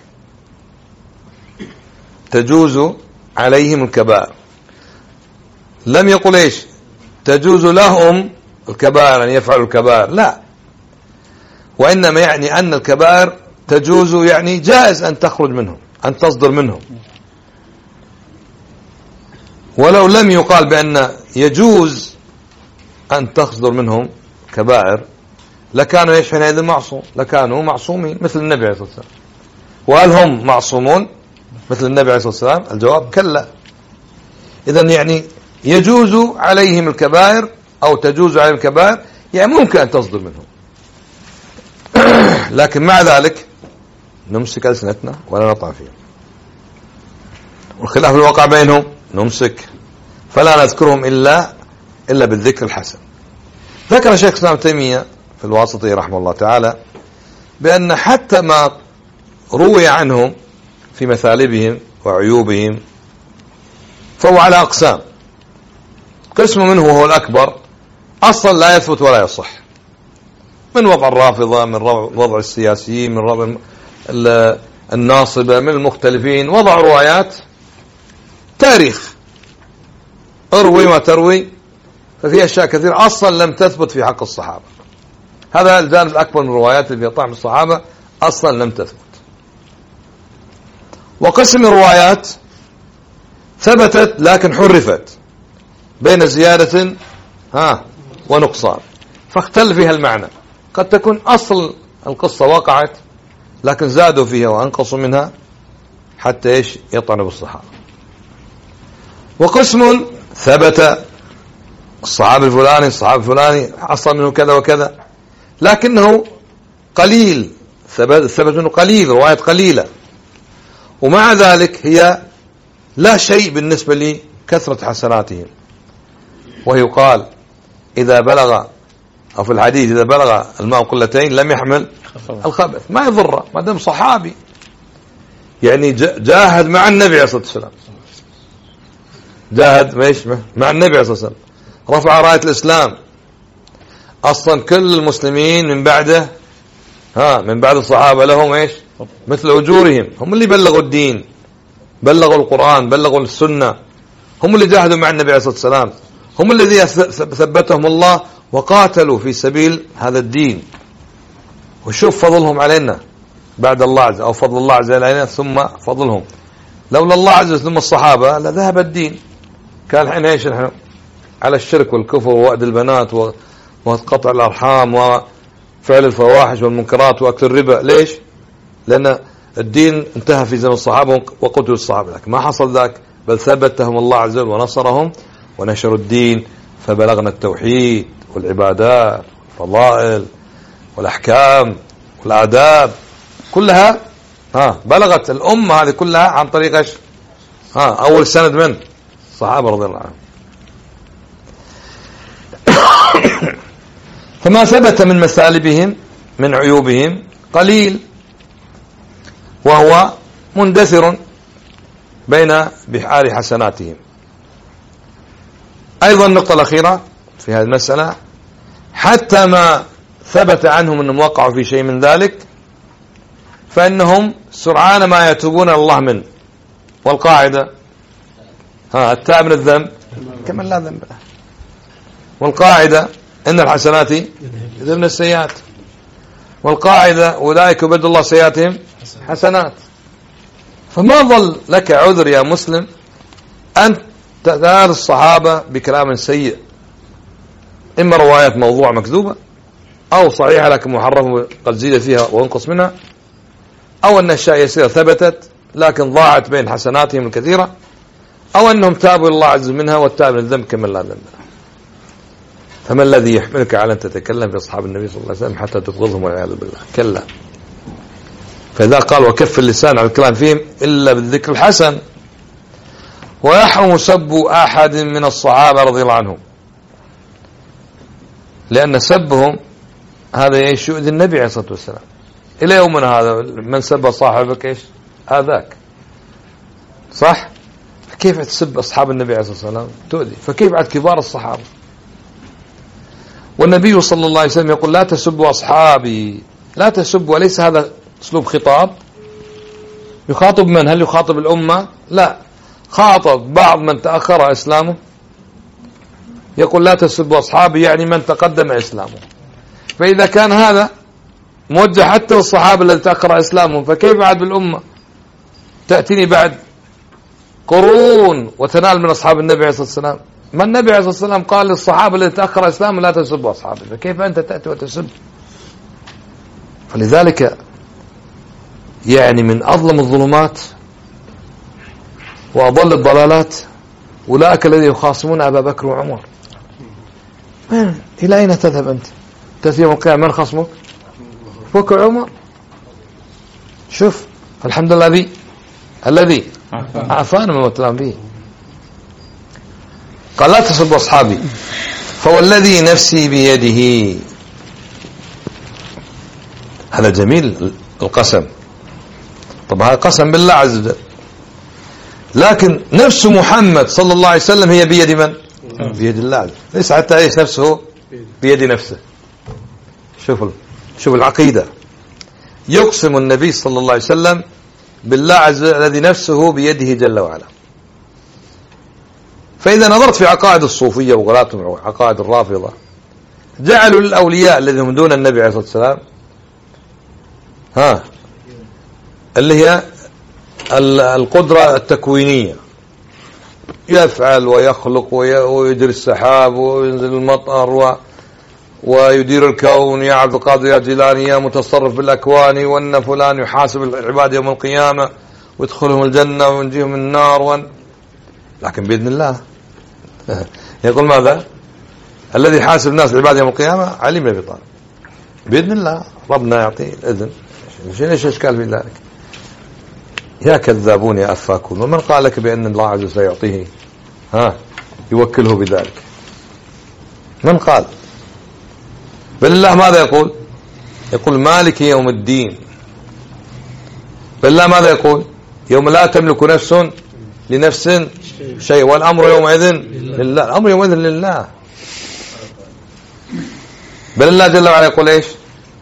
S1: تجوز عليهم الكبائر، لم يقل ايش تجوز لهم الكبائر أن يفعلوا الكبائر، لا، وإنما يعني أن الكبائر تجوز، يعني جائز أن تخرج منهم، أن تصدر منهم. ولو لم يقال بأن يجوز أن تصدر منهم كبائر لكانوا ايش حينئذ معصوم، لكانوا معصومين مثل النبي عليه الصلاة والسلام. وهل هم معصومون مثل النبي عليه الصلاة والسلام؟ الجواب كلا. إذن يعني يجوز عليهم الكبائر أو تجوز عليهم الكبائر، يعني ممكن أن تصدر منهم، لكن مع ذلك نمسك ألسنتنا ولا نطعن فيهم. والخلاف الواقع بينهم نمسك، فلا نذكرهم إلا بالذكر الحسن. ذكر شيخ الإسلام ابن تيمية في الواسطي رحمه الله تعالى بأن حتى ما روي عنهم في مثالبهم وعيوبهم فهو على أقسام. قسم منه وهو الأكبر أصلا لا يثبت ولا يصح، من وضع الرافضة، من وضع السياسيين، من وضع الناصبة، من المختلفين، وضع روايات تاريخ، اروي ما تروي، ففي أشياء كثير أصلا لم تثبت في حق الصحابة. هذا الجانب الأكبر من الروايات اللي في طعم الصحابة أصلا لم تثبت. وقسم الروايات ثبتت لكن حرفت بين زيادة ونقصان، فاختل فيها المعنى. قد تكون أصل القصة وقعت لكن زادوا فيها وأنقصوا منها حتى ايش يطعنوا بالصحابة. وقسم ثبت الصحابي الفلاني حصل منه كذا وكذا، لكنه قليل، ثبت منه قليل، روايات قليلة، ومع ذلك هي لا شيء بالنسبة لكثرة حسناتهم. ويقال إذا بلغ، أو في الحديث إذا بلغ الماء قلتين لم يحمل الخبث، ما يضره ما دام صحابي، يعني جاهد مع النبي عليه الصلاة والسلام، جاهد مع النبي عليه الصلاة والسلام، رفع راية الإسلام. أصلا كل المسلمين من بعده من بعد الصحابة لهم ايش مثل أجورهم، هم اللي بلغوا الدين، بلغوا القرآن، بلغوا السنة، هم اللي جاهدوا مع النبي عليه الصلاة والسلام، هم الذين ثبتهم الله وقاتلوا في سبيل هذا الدين. وشوف فضلهم علينا بعد الله عز، أو فضل الله عز وجل علينا ثم فضلهم. لولا الله عز وجل ثم الصحابة لذهب الدين، كان الحين ايش نحن على الشرك والكفر ووأد البنات وقطع الأرحام وفعل الفواحش والمنكرات وأكل الربا. ليش؟ لأن الدين انتهى في زمن الصحابة وقتلوا الصحابة، لكن ما حصل ذاك، بل ثبتهم الله عز وجل ونصرهم ونشروا الدين، فبلغنا التوحيد والعبادات والفضائل والأحكام والآداب كلها بلغت الأمة هذه كلها عن طريق ايش؟ أول سند من الصحابة رضي الله عنهم. فما ثبت من مثالبهم من عيوبهم قليل، وهو مندثر بين بحار حسناتهم. أيضا النقطة الأخيرة في هذه المسألة، حتى ما ثبت عنهم أنهم وقعوا في شيء من ذلك فإنهم سرعان ما يتوبون الله منه. والقاعدة التائب من الذنب كمن لا ذنب له. والقاعدة إن الحسنات يذهبن السيئات. والقاعدة أولئك يبدل الله سيئاتهم حسنات. فما ظل لك عذر يا مسلم أن تدار الصحابة بكلام سيء، إما روايات موضوع مكذوبة، أو صحيحة لكن محرفة قد زيد فيها وانقص منها، أو أن أشياء يسيرة ثبتت لكن ضاعت بين حسناتهم الكثيرة، أو أنهم تابوا إلى الله عز منها والتاب من الذنب كمن لا ذنب له. فما الذي يحملك على أن تتكلم في أصحاب النبي صلى الله عليه وسلم حتى تبغضهم والعياذ بالله؟ كلا. فإذا قال وكف اللسان على الكلام فيهم إلا بالذكر الحسن، ويحرم سب أحد من الصحابة رضي الله عنهم، لأن سبهم هذا ايش؟ يؤذي النبي عليه الصلاة والسلام. إلى يومنا هذا من سب صاحبك ايش؟ هذاك، صح؟ كيف تسب أصحاب النبي عليه الصلاة والسلام؟ تؤذي. فكيف عاد كبار الصحابة؟ والنبي صلى الله عليه وسلم يقول لا تسبوا أصحابي، لا تسبوا. وليس هذا أسلوب خطاب؟ يخاطب من؟ هل يخاطب الأمة؟ لا، خاطب بعض من تأخر إسلامه، يقول لا تسبوا أصحابي، يعني من تقدم إسلامه. فإذا كان هذا موجه حتى الصحابة الذين تأخر إسلامهم، فكيف بعد بالأمة؟ تأتيني بعد قرون وتنال من أصحاب النبي عليه الصلاة والسلام. ما النبي عليه الصلاة والسلام قال للصحابة الذين تأخر إسلامهم لا تسبوا أصحابي، فكيف أنت تأتي وتسب؟ فلذلك يعني من أظلم الظلمات وأضل الضلالات أولئك الذين يخاصمون أبا بكر وعمر. إلى أين تذهب أنت؟ تأتي يوم القيامة من خصمك؟ بكر وعمر. شوف الحمد لله الذي عافانا من الكلام به. قال لا تسبوا أصحابي فوالذي نفسي بيده. هذا جميل القسم، طب هذا قسم بالله عز وجل، لكن نفس محمد صلى الله عليه وسلم هي بيد من؟ بيد الله، ليس حتى ايش نفسه بيد نفسه. شوف العقيدة، يقسم النبي صلى الله عليه وسلم بالله عز وجل الذي نفسه بيده جل وعلا. فإذا نظرت في عقائد الصوفية وغلاتهم وعقائد الرافضة، جعلوا للأولياء الذين هم دون النبي عليه الصلاة والسلام اللي هي القدرة التكوينية، يفعل ويخلق ويجري السحاب وينزل المطر ويدير الكون، يا عبد القادر يا جيلاني يا متصرف بالأكوان، وأن فلان يحاسب العباد يوم القيامة ويدخلهم الجنة وينجيهم من النار لكن بإذن الله. يقول ماذا؟ الذي يحاسب الناس العباد يوم القيامة علي بن أبي طالب، بإذن الله ربنا يعطيه الإذن. ايش اشكال في ذلك؟ يا كذابون يا افاكون، ومن قال لك بان الله عز وجل سيعطيه يوكله بذلك؟ من قال؟ بل الله ماذا يقول؟ يقول مالك يوم الدين. بل الله ماذا يقول؟ يوم لا تملك نفس لنفس شيء والامر يومئذ لله. الامر يومئذ لله. بل الله جل وعلا يقول ايش؟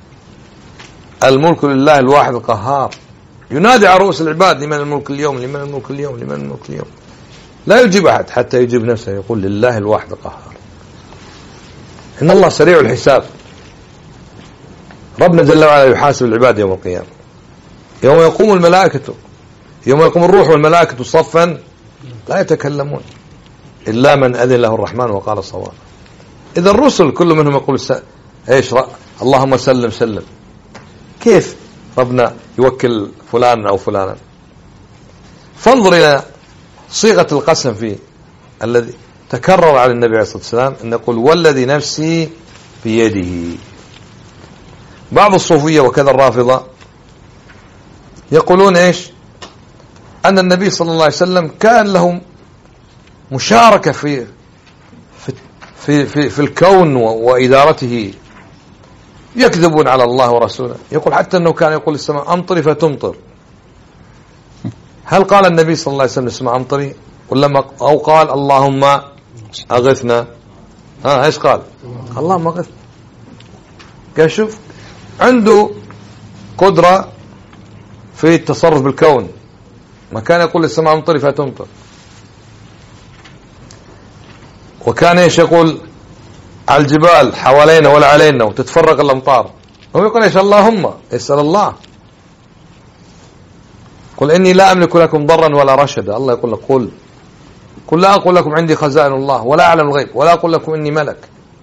S1: الملك لله الواحد القهار. ينادي على رؤوس العباد لمن الملك اليوم، لمن الملك اليوم، لمن الملك اليوم. لا يجيب أحد حتى يجيب نفسه، يقول لله الواحد القهار. إن الله سريع الحساب. ربنا جل وعلا يحاسب العباد يوم القيامة، يوم يقوم الملائكة، يوم يقوم الروح والملائكة صفا لا يتكلمون إلا من أذن له الرحمن وقال صواب. إذا الرسل كل منهم يقول ايش؟ اللهم سلم سلم. كيف ربنا يوكل فلانا أو فلانا؟ فانظر إلى صيغة القسم فيه الذي تكرر على النبي عليه الصلاة والسلام، أن يقول والذي نفسي بيده. بعض الصوفية وكذا الرافضة يقولون ايش؟ أن النبي صلى الله عليه وسلم كان لهم مشاركة في الكون وإدارته. يكذبون على الله ورسوله. يقول حتى أنه كان يقول السماء أمطري فتمطر. هل قال النبي صلى الله عليه وسلم السماء أمطري؟ أو قال اللهم أغثنا؟ ايش قال؟ اللهم أغثنا. قال شوف عنده قدرة في التصرف بالكون، ما كان يقول السماء أمطري فتمطر. وكان ايش يقول؟ على الجبال حوالينا ولا علينا وتتفرق الأمطار. هو يقول ايش؟ اللهم، يسأل الله. قل إني لا أملك لكم ضرا ولا رشدا. الله يقول لك قل لا أقول لكم عندي خزائن الله ولا أعلم الغيب ولا أقول لكم إني ملك.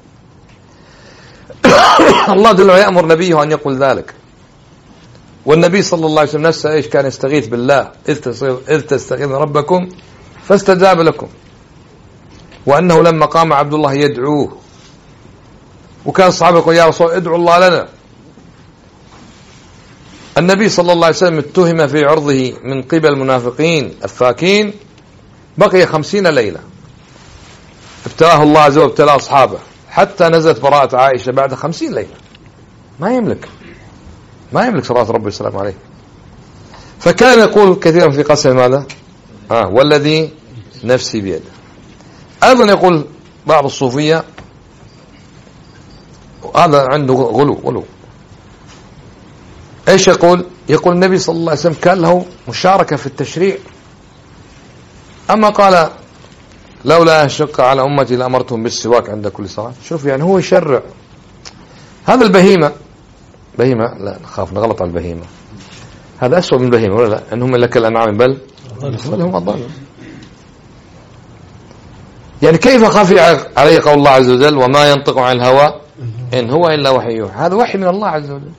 S1: الله جل وعلا يأمر نبيه أن يقول ذلك. والنبي صلى الله عليه وسلم نفسه إيش كان يستغيث بالله إذ تستغيثون ربكم فاستجاب لكم، وأنه لما قام عبد الله يدعوه وكان الصحابة يقول يا رسول ادعوا الله لنا. النبي صلى الله عليه وسلم اتهم في عرضه من قبل المنافقين الفاكين، بقي 50 ليلة ابتلاه الله عز وجل وابتلاه أصحابه حتى نزلت براءة عائشة بعد 50 ليلة. ما يملك صلاة ربي والسلام عليه. فكان يقول كثيرا في قسم ماذا؟ والذي نفسي بيده. أيضا يقول بعض الصوفية هذا عنده غلو. ايش يقول النبي صلى الله عليه وسلم كان له مشاركة في التشريع، اما قال لولا اشق على امتي لامرتهم بالسواك عند كل صلاة. شوف يعني هو يشرع. هذا البهيمة لا نخاف نغلط على البهيمة، هذا أسوأ من البهيمة ولا لا؟ انهم لك الانعام بل هم الضالون. يعني كيف خفي عليه قول الله عز وجل وما ينطق عن الهوى إن هو إلا وحي يوحى؟ هذا وحي من الله عز وجل.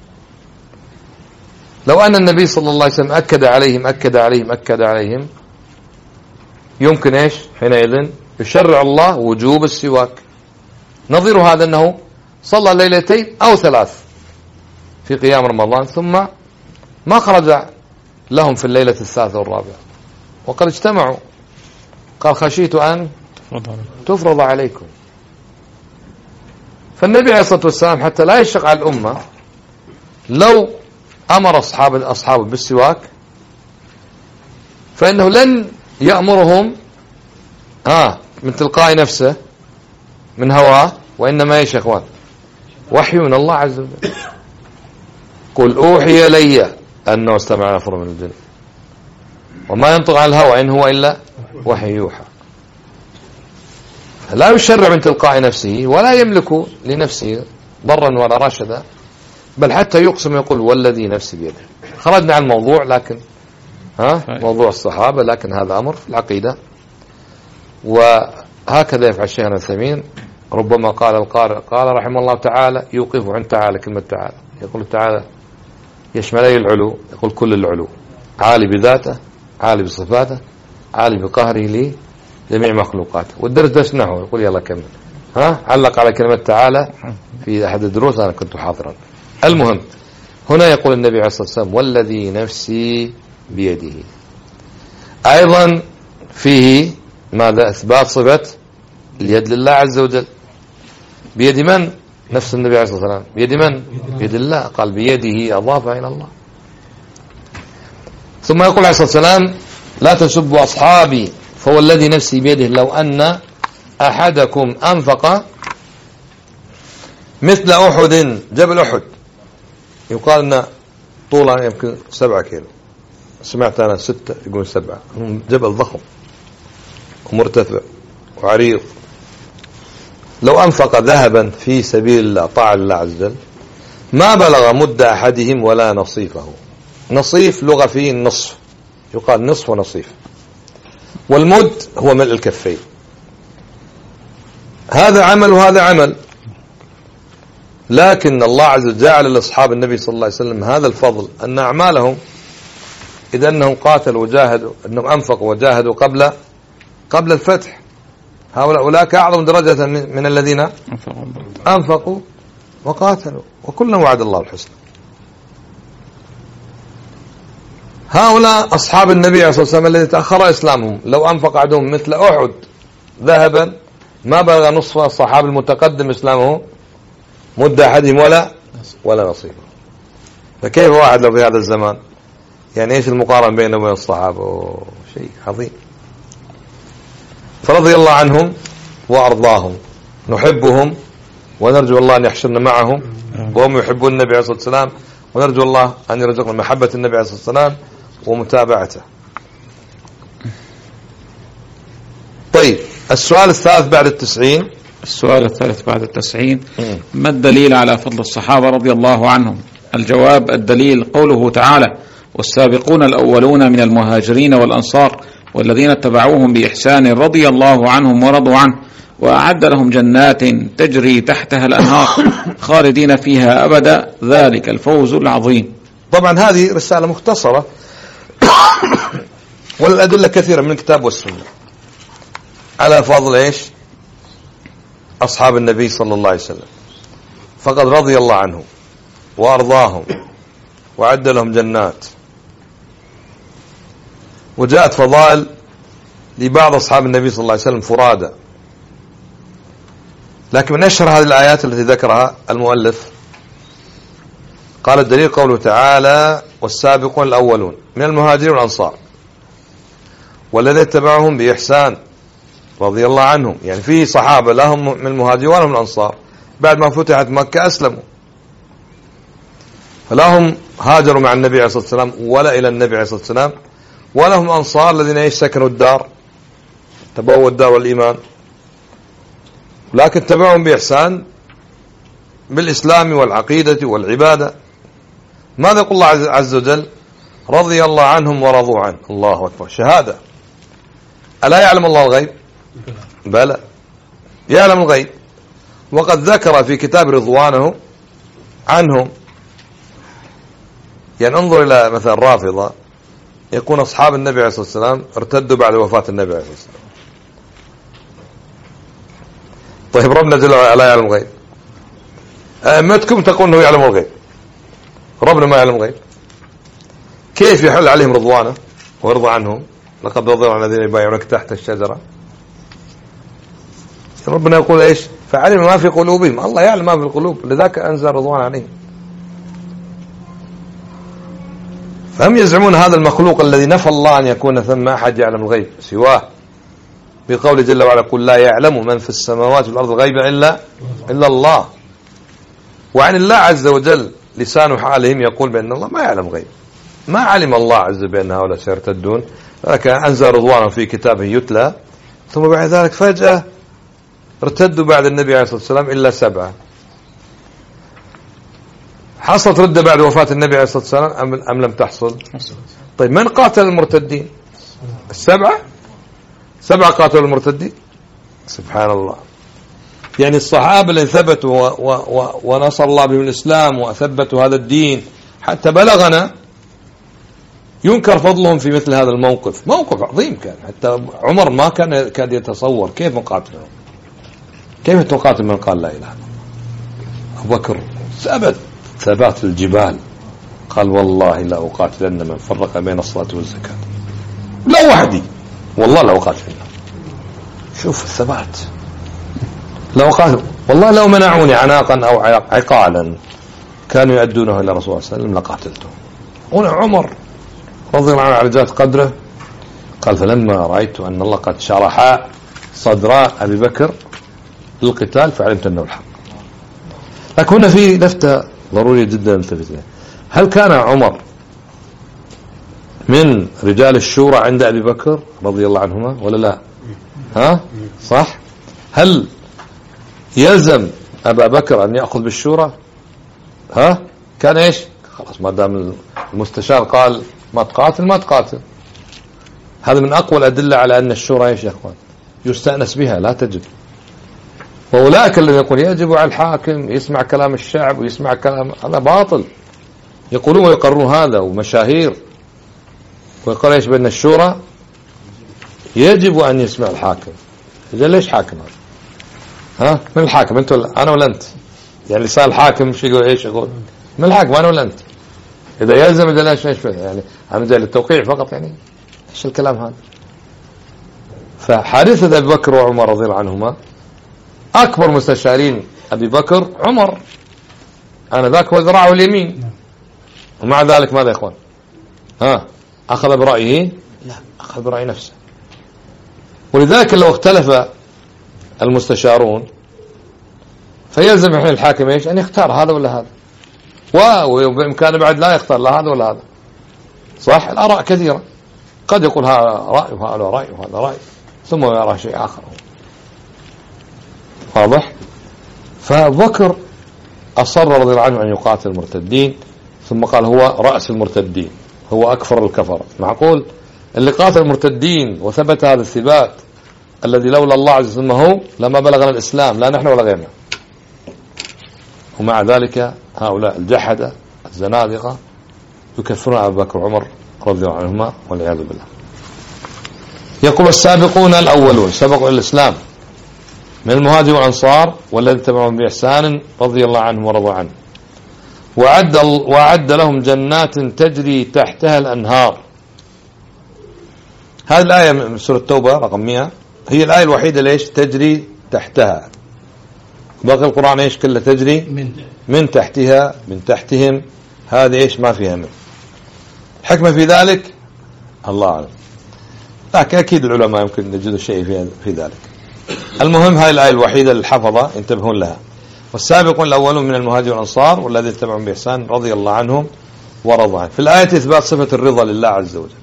S1: لو أن النبي صلى الله عليه وسلم أكد عليهم يمكن إيش حينئذ يشرع الله وجوب السواك. نظير هذا أنه صلى ليلتين أو 3 في قيام رمضان ثم ما خرج لهم في الليلة 3 والرابعة وقد اجتمعوا، قال خشيت أن تفرض عليكم. فالنبي عليه الصلاة والسلام حتى لا يشق على الأمة لو أمر أصحابه بالسواك فإنه لن يأمرهم من تلقاء نفسه من هواه، وإنما يا إخوان وحي من الله عز وجل. قل أوحي لي أنه استمع نفر من الجن وما ينطق عن الهوى إن هو إلا وحي يوحى. لا يشرع من تلقاء نفسه ولا يملك لنفسه ضرا ولا رشدا، بل حتى يقسم يقول والذي نفسي بيده. خرجنا عن الموضوع، لكن موضوع الصحابة، لكن هذا أمر في العقيدة. وهكذا يفعل الشيخ العثيمين. ربما قال القارئ قال رحمه الله تعالى يوقف عند تعالى، كلمة تعالى يقول تعالى يشمل أي العلو؟ يقول كل العلو، عالي بذاته، عالي بصفاته، عالي بقهره لي جميع مخلوقاته. والدرس درس نحو، يقول يلا كمل. علق على كلمة تعالى في أحد الدروس أنا كنت حاضرا. المهم هنا يقول النبي عليه الصلاة والسلام والذي نفسي بيده. أيضا فيه ماذا؟ إثبات صفة اليد لله عز وجل. بيد من؟ نفس النبي عليه الصلاة والسلام بيد من؟ بيد الله. قال بيده أضاف إلى الله. ثم يقول عليه الصلاة والسلام لا تسبوا أصحابي فهو الذي نفسي بيده لو أن أحدكم أنفق مثل أحد، جبل أحد يقال أن طوله يمكن 7 كيلو، سمعت أنا 6 يقول 7، جبل ضخم ومرتفع وعريض. لو أنفق ذهبا في سبيل الله طاعة الله عز وجل ما بلغ مد أحدهم ولا نصيفه. نصيف لغة فيه النصف، يقال نصف ونصيف، والمد هو ملء الكفين. هذا عمل وهذا عمل، لكن الله عز وجل جعل لأصحاب النبي صلى الله عليه وسلم هذا الفضل أن أعمالهم إذا أنهم قاتلوا وجاهدوا، أنهم أنفقوا وجاهدوا قبل الفتح، هؤلاء أولئك أعظم درجة من الذين أنفقوا وقاتلوا، وكلهم وعد الله الحسنى. هؤلاء أصحاب النبي عليه الصلاة والسلام الذي تأخر إسلامهم لو أنفق أحدهم مثل أحد ذهبا ما بلغ نصف الصحابة المتقدم إسلامه مد أحدهم ولا نصيبه. فكيف واحد لو في هذا الزمان؟ يعني إيش المقارنة بينه وبين الصحابة؟ شيء عظيم. فرضي الله عنهم وأرضاهم، نحبهم ونرجو الله أن يحشرنا معهم وهم يحبون النبي عليه الصلاة والسلام، ونرجو الله أن يرزقنا محبة النبي عليه الصلاة والسلام ومتابعته. طيب السؤال الثالث بعد 90.
S2: السؤال الثالث بعد 90: ما الدليل على فضل الصحابة رضي الله عنهم؟ الجواب: الدليل قوله تعالى والسابقون الأولون من المهاجرين والأنصار والذين اتبعوهم بإحسان رضي الله عنهم ورضوا عنه وأعد لهم جنات تجري تحتها الأنهار خالدين فيها أبدا ذلك الفوز العظيم.
S1: طبعا هذه رسالة مختصرة والأدلة كثيرة من الكتاب والسنة على فضل إيش أصحاب النبي صلى الله عليه وسلم، فقد رضي الله عنهم وأرضاهم وعد لهم جنات، وجاءت فضائل لبعض أصحاب النبي صلى الله عليه وسلم فرادى. لكن من أشهر هذه الآيات التي ذكرها المؤلف قال الدليل قوله تعالى والسابقون الأولون من المهاجرين والأنصار والذين اتبعوهم بإحسان رضي الله عنهم، يعني في صحابة لهم من المهاجرين ولهم من الأنصار بعد ما فتحت مكة أسلموا، فلهم هاجروا مع النبي عليه الصلاة والسلام ولا إلى النبي عليه الصلاة والسلام، ولهم أنصار الذين سكنوا الدار تبووا الدار والإيمان، لكن تبعهم بإحسان بالإسلام والعقيدة والعبادة. ماذا يقول الله عز وجل؟ رضي الله عنهم ورضوا عنه. الله أكبر، شهادة. ألا يعلم الله الغيب؟ بلى يعلم الغيب، وقد ذكر في كتاب رضوانه عنهم. يعني انظر إلى مثلا الرافضة يكون أصحاب النبي عليه الصلاة والسلام ارتدوا بعد وفاة النبي عليه الصلاة والسلام. طيب ربنا جل وعلا يعلم الغيب، أئمتكم تقول أنه يعلم الغيب، ربنا ما يعلم الغيب، كيف يحل عليهم رضوانه ويرضى عنهم؟ لقد رضي الله عن الذين يبايعونك تحت الشجرة. ربنا يقول ايش؟ فعلم ما في قلوبهم، الله يعلم ما في القلوب لذلك أنزل رضوان عليهم. فهم يزعمون هذا المخلوق الذي نفى الله أن يكون ثم أحد يعلم الغيب سواه، بقول جل وعلا قل لا يعلم من في السماوات والأرض الغيب إلا الله. وعن الله عز وجل لسان حالهم يقول بأن الله ما يعلم غيب، ما علم الله عز وجل بأن هؤلاء سيرتدون، لكن أنزل رضوانه في كتابه يتلى، ثم بعد ذلك فجأة ارتدوا بعد النبي عليه الصلاة والسلام إلا 7. حصلت ردة بعد وفاة النبي عليه الصلاة والسلام أم لم تحصل؟ طيب من قاتل المرتدين؟ 7 قاتلوا المرتدين. سبحان الله. يعني الصحابة اللي ثبتوا ونصر الله بهم الإسلام وثبتوا هذا الدين حتى بلغنا ينكر فضلهم في مثل هذا الموقف، موقف عظيم كان. حتى عمر ما كان يتصور كيف نقاتلهم، كيف تقاتل من قال لا إله إلا الله. أبو بكر ثبات الجبال، قال والله لا أقاتلن من فرق بين الصلاة والزكاة، لا وحدي والله لا أقاتلن. شوف الثبات، لو قالوا والله لو منعوني عناقا أو عقالا كانوا يؤدونه إلى رسول الله صلى الله عليه وسلم لقاتلته. هنا عمر رضي الله عنه على جلالة قدره قال فلما رأيت أن الله قد شرح صدر أبي بكر للقتال فعلمت أنه الحق. لكن هنا في لفتة ضرورية جدا نلتفت لها، هل كان عمر من رجال الشورى عند أبي بكر رضي الله عنهما ولا لا؟ ها صح؟ هل يلزم أبا بكر أن يأخذ بالشورى؟ ها كان إيش؟ خلاص ما دام المستشار قال ما تقاتل. هذا من أقوى الأدلة على أن الشورى إيش يا أخوان؟ يستأنس بها، لا تجد. وأولئك الذين يقول يجب على الحاكم يسمع كلام الشعب ويسمع كلام، هذا باطل. يقولون ويقررون هذا ومشاهير ويقول إيش بأن الشورى يجب أن يسمع الحاكم. إذا ليش حاكم هذا؟ ها من الحاكم أنت ولا أنا ولا أنت؟ يعني لسان الحاكم شو يقول إيش يقول؟ من الحاكم أنا ولا أنت؟ إذا يلزم إذا ليش يعني أنا جاي للتوقيع فقط، يعني إيش الكلام هذا؟ فحادثة أبي بكر وعمر رضي الله عنهما أكبر مستشارين أبي بكر عمر، أنا ذاك هو ذراعه اليمين، ومع ذلك ماذا يا إخوان؟ ها أخذ برأيه؟ لا، أخذ برأي نفسه. ولذلك لو اختلف المستشارون فيلزم الحين الحاكم ايش؟ ان يختار هذا ولا هذا، وبامكانه بعد لا يختار لا هذا ولا هذا. صح؟ الاراء كثيره، قد يقول هذا راي وهذا راي وهذا راي ثم يرى شيء اخر. واضح؟ فبكر اصر رضي الله عنه ان يقاتل المرتدين، ثم قال هو راس المرتدين هو أكفر الكفر. معقول اللي قاتل المرتدين وثبت هذا الثبات الذي لولا الله عز وجل هو لما بلغنا الإسلام، لا نحن ولا غيرنا، ومع ذلك هؤلاء الجحدة الزنادقة يكفرون أبا بكر وعمر رضي الله عنهما والعياذ بالله. يقول السابقون الأولون سبقوا الإسلام من المهاجرين والأنصار والذين تبعهم بإحسان رضي الله عنهم ورضوا عنه، وعد لهم جنات تجري تحتها الأنهار. هذه الآية من سورة التوبة رقم 100 هي الآية الوحيدة ليش تجري تحتها، باقي القرآن ايش كله تجري من تحتها من تحتهم، هذه ايش ما فيها من حكمة في ذلك الله أعلم، لكن أكيد العلماء يمكن يجدوا شيء في ذلك. المهم هاي الآية الوحيدة للحفظة ينتبهون لها. والسابقون الأولون من المهاجرين والأنصار والذين تبعهم بإحسان رضي الله عنهم ورضوا عنه. في الآية إثبات صفة الرضا لله عز وجل،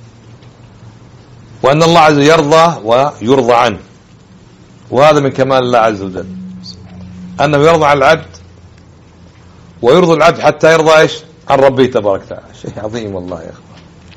S1: وأن الله عز وجل يرضى ويرضى عنه، وهذا من كمال الله عز وجل أنه يرضى عن العبد ويرضى العبد حتى يرضى ايش عن ربه تبارك وتعالى. شيء عظيم والله يا اخوان.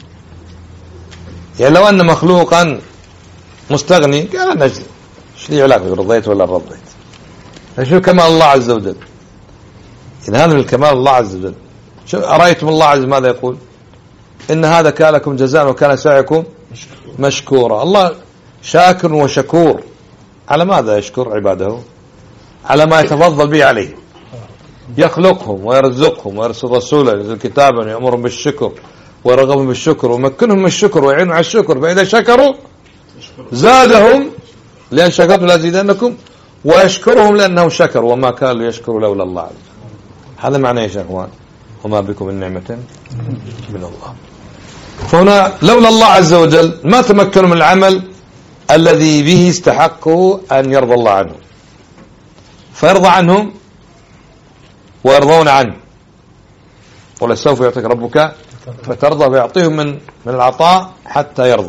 S1: يعني لو أن مخلوقا مستغني قال أنا ايش لي علاقة رضيت ولا رضيت، شو كمال الله عز وجل. إن هذا من كمال الله عز وجل. شو أرأيتم الله عز وجل ماذا يقول؟ إن هذا كان لكم جزاء وكان سعيكم مشكورا. الله شاكر وشكور. على ماذا يشكر عباده؟ على ما يتفضل به عليه، يخلقهم ويرزقهم ويرسل رسوله ينزل كتابا يأمرهم بالشكر ويرغبهم بالشكر ويمكنهم من الشكر ويعينهم على الشكر، فإذا شكروا زادهم لأن شكرتم لأزيدنكم، ويشكرهم لأنهم شكروا وما كانوا يشكروا لولا الله عز وجل. هذا معنى يا إخوان وما بكم من نعمة من الله. فهنا لولا الله عز وجل ما تمكنوا من العمل الذي به استحقوا أن يرضى الله عنهم، فيرضى عنهم ويرضون عنه. ولسوف يعطيك ربك فترضى، فيعطيهم من العطاء حتى يرضوا.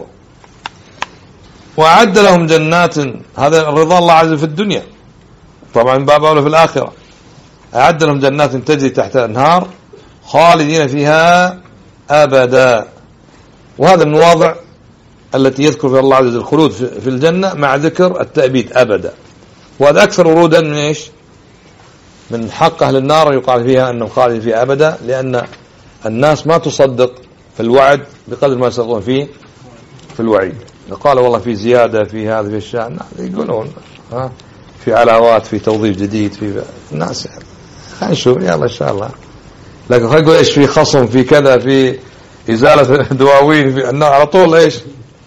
S1: وأعد لهم جنات، هذا الرضا الله عز وجل في الدنيا، طبعا باب أولى في الآخرة. أعد لهم جنات تجري تحت الأنهار خالدين فيها أبدا. وهذا من المواضع التي يذكر فيها الله عز وجل الخلود في الجنة مع ذكر التأبيد أبدا. وهذا أكثر ورودا من إيش؟ من حق أهل النار يقال فيها أنهم خالدين فيها أبدا، لأن الناس ما تصدق في الوعد بقدر ما يصدقون فيه في الوعيد. قال والله في زيادة في هذا في الشأن، يقولون في علاوات في توظيف جديد في الناس يعني. خلينا نشوف يلا إن شاء الله. لكن خلينا نقول إيش في خصم في كذا في إزالة دواوين في النار على طول إيش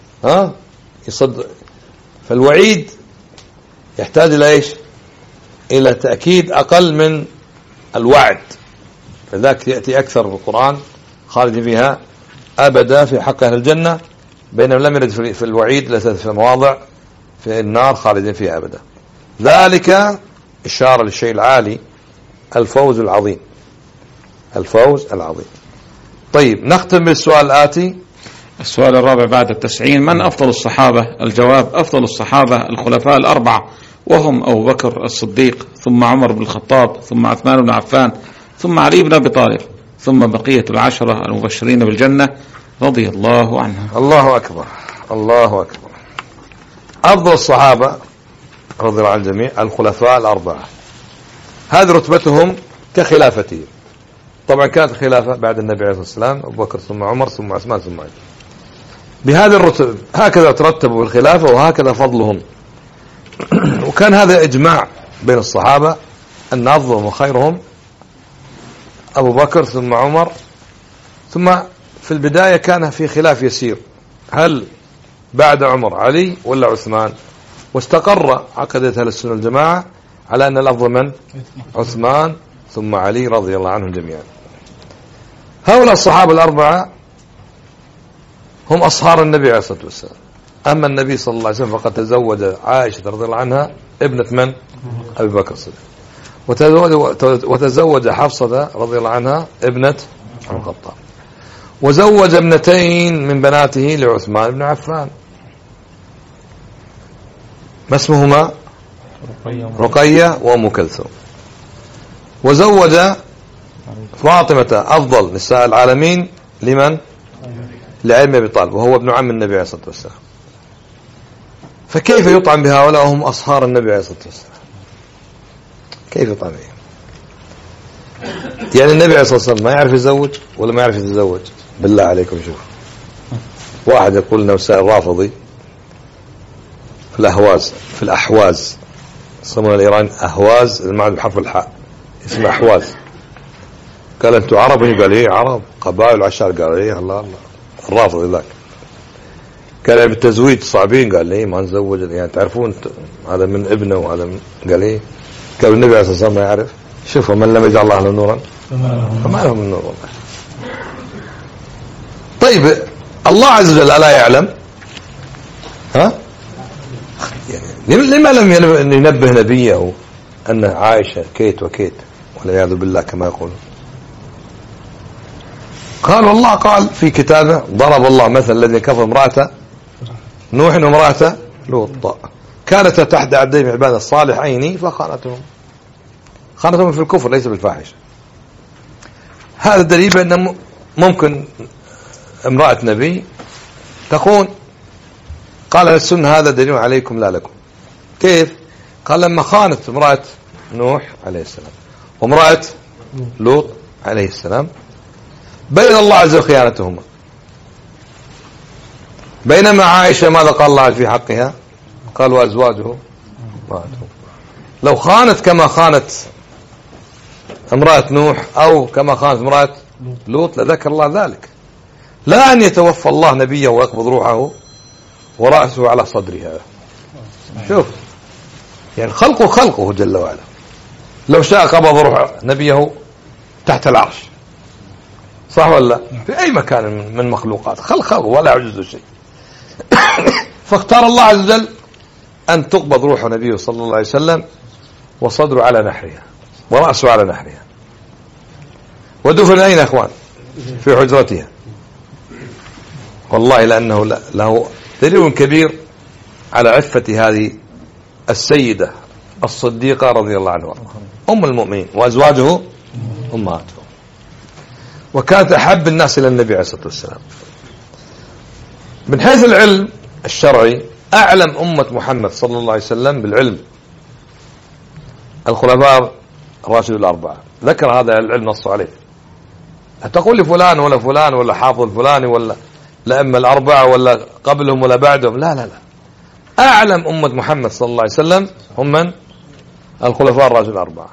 S1: يصدق. فالوعيد يحتاج إلى إيش؟ إلى تأكيد أقل من الوعد، فذلك يأتي أكثر في القرآن خالد فيها أبدا في حق أهل الجنة، بينما لم يرد في الوعيد في مواضع في النار خالدين فيها أبدا. ذلك إشارة للشيء العالي، الفوز العظيم، الفوز العظيم. طيب نختم بالسؤال الآتي.
S2: السؤال الرابع بعد 90: من أفضل الصحابة؟ الجواب: أفضل الصحابة الخلفاء الأربعة، وهم أبو بكر الصديق، ثم عمر بن الخطاب، ثم عثمان بن عفان، ثم علي بن أبي طالب، ثم بقية العشرة المبشرين بالجنة رضي الله عنهم.
S1: الله أكبر الله أكبر. أفضل الصحابة رضي الله عن الجميع الخلفاء الأربعة، هذه رتبتهم كخلافتهم. طبعا كانت الخلافة بعد النبي عليه الصلاة والسلام أبو بكر ثم عمر ثم عثمان ثم علي، بهذه الرتب هكذا ترتبوا الخلافة وهكذا فضلهم. وكان هذا إجماع بين الصحابة أن أفضلهم وخيرهم أبو بكر ثم عمر، ثم في البداية كان في خلاف يسير، هل بعد عمر علي ولا عثمان؟ واستقر عقيدة أهل السنة والجماعة على أن الأفضل من؟ عثمان ثم علي رضي الله عنهم جميعا. هؤلاء الصحابة الأربعة هم أصهار النبي عليه الصلاة والسلام. أما النبي صلى الله عليه وسلم فقد تزوج عائشة رضي الله عنها ابنة من؟ أبي بكر الصديق، وتزوج حفصة رضي الله عنها ابنة عمر الخطاب، وزوج ابنتين من بناته لعثمان بن عفان، ما اسمهما؟ رقية وأم كلثوم. وزوج فاطمة أفضل نساء العالمين لمن؟ لعلم أبي طالب وهو ابن عم النبي عليه الصلاة والسلام. فكيف يطعن بهؤلاء وهم أصهار النبي عليه الصلاة والسلام؟ كيف يطعن بهم؟ يعني النبي عليه الصلاة والسلام ما يعرف يتزوج ولا ما يعرف يتزوج؟ بالله عليكم شوف، واحد يقول انه سائل رافضي في الأحواز يسمونها الإيران أهواز، المعنى بحرف الحاء، اسمه أحواز. قال أنتم عرب؟ قال إيه عرب، قبائل عشر. قال إيه الله الله. الرافضي ذاك قال يعني بالتزويج صعبين. قال ليه ما نزوج يعني تعرفون هذا من ابنه وهذا من. قال ايه؟ قال النبي عليه الصلاه والسلام ما يعرف. شوفوا من لم يجعل الله له نورا فما له من نور. والله طيب الله عز وجل الا يعلم؟ ها يعني لما لم ينبه نبيه ان عائشه كيت وكيت والعياذ بالله كما يقول؟ قال والله قال في كتابه ضرب الله مثل الذي كفر امرأة نوح وامرأة لوط كانتا تحت عبدين من عباد الصالحين فخانتهم في الكفر ليس بالفاحشة. هذا دليل بأن ممكن امرأة نبي تخون. قال السنة هذا دليل عليكم لا لكم. كيف؟ قال لما خانت امرأة نوح عليه السلام وامرأة لوط عليه السلام بين الله عز وجل خيانتهما، بينما عائشة ماذا قال الله في حقها؟ قال وأزواجه ماتوا. لو خانت كما خانت امرأة نوح أو كما خانت امرأة لوط لذكر الله ذلك، لا أن يتوفى الله نبيه ويقبض روحه ورأسه على صدرها. شوف يعني خلقه جل وعلا، لو شاء قبض روح نبيه تحت العرش، صح ولا في أي مكان من مخلوقات خلقه ولا يعجز شيء. فاختار الله عز وجل أن تقبض روح نبيه صلى الله عليه وسلم وصدره على نحرها ورأسه على نحرها، ودفن أين يا أخوان؟ في حجرتها. والله لأنه له دليل كبير على عفة هذه السيدة الصديقة رضي الله عنها أم المؤمنين وأزواجه أمهاته، وكانت أحب الناس إلى النبي عليه الصلاة والسلام. من حيث العلم الشرعي أعلم أمة محمد صلى الله عليه وسلم بالعلم الخلفاء الراشدون الأربعة، ذكر هذا العلم نص عليه. تقول لي فلان ولا فلان ولا حافظ الفلاني ولا الأئمة الأربعة ولا قبلهم ولا بعدهم، لا لا لا، أعلم أمة محمد صلى الله عليه وسلم هم من؟ الخلفاء الراشدون الأربعة.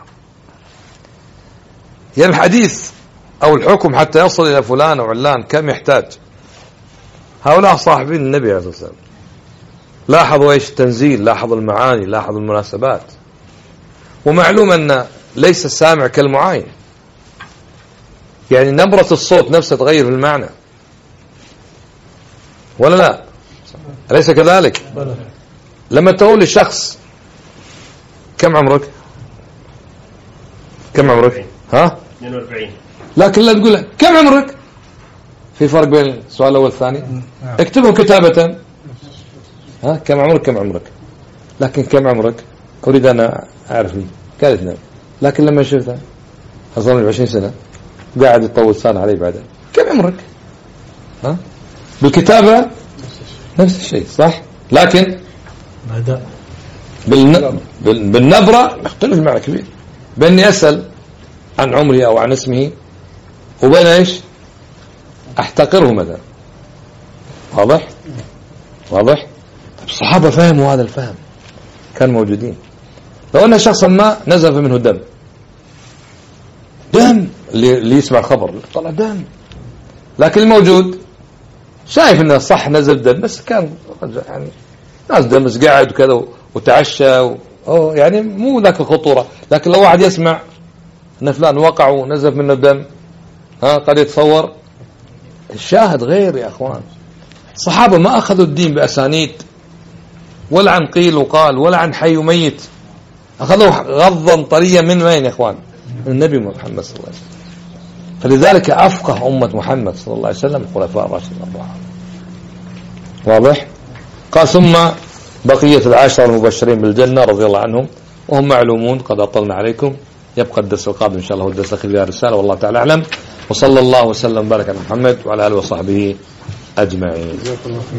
S1: يعني الحديث أو الحكم حتى يصل إلى فلان أو علان كم يحتاج؟ هؤلاء صاحبين النبي عليه الصلاة والسلام، لاحظوا إيش التنزيل، لاحظوا المعاني، لاحظوا المناسبات. ومعلوم أن ليس السامع كالمعاين، يعني نبرة الصوت نفسها تغير في المعنى ولا لا؟ أليس كذلك؟ لما تقول لشخص كم عمرك؟ كم عمرك؟ ها؟
S3: 42.
S1: لكن لا تقول له كم عمرك؟ في فرق بين السؤال الأول والثاني. اكتبهم كتابة. ها كم عمرك؟ كم عمرك؟ لكن كم عمرك؟ أريد أنا أعرف لي. قال 2. لكن لما شفته أظن 20 سنة قاعد يطول سنة علي بعدها. كم عمرك؟ ها بالكتابة نفس الشيء صح، لكن بالنبرة يختلف المعنى كبير. بأني أسأل عن عمري أو عن اسمه وبين إيش أحتقره مثلا. واضح؟ واضح؟ الصحابة فهموا هذا الفهم، كانوا موجودين. لو أن شخصا ما نزف منه دم اللي يسمع الخبر طلع دم، لكن الموجود شايف انه صح نزل دم، بس كان يعني ناس دم بس قاعد وكذا وتعشى يعني مو ذاك الخطورة. لكن لو واحد يسمع ان فلان وقع ونزف منه دم قد يتصور. الشاهد غير يا اخوان. الصحابة ما اخذوا الدين باسانيد ولا عن قيل وقال ولا عن حي وميت، اخذوا غضا طريا من وين يا اخوان؟ من النبي محمد صلى الله عليه وسلم. فلذلك أفقه أمة محمد صلى الله عليه وسلم الخلفاء الراشدين الأربعة. واضح؟ قال ثم بقية العشرة المبشرين بالجنة رضي الله عنهم وهم معلومون، قد أطلنا عليكم. يبقى الدرس القادم إن شاء الله هو الدرس الأخير في الرسالة، والله تعالى أعلم. وصلى الله وسلم وبارك على محمد وعلى آله وصحبه أجمعين.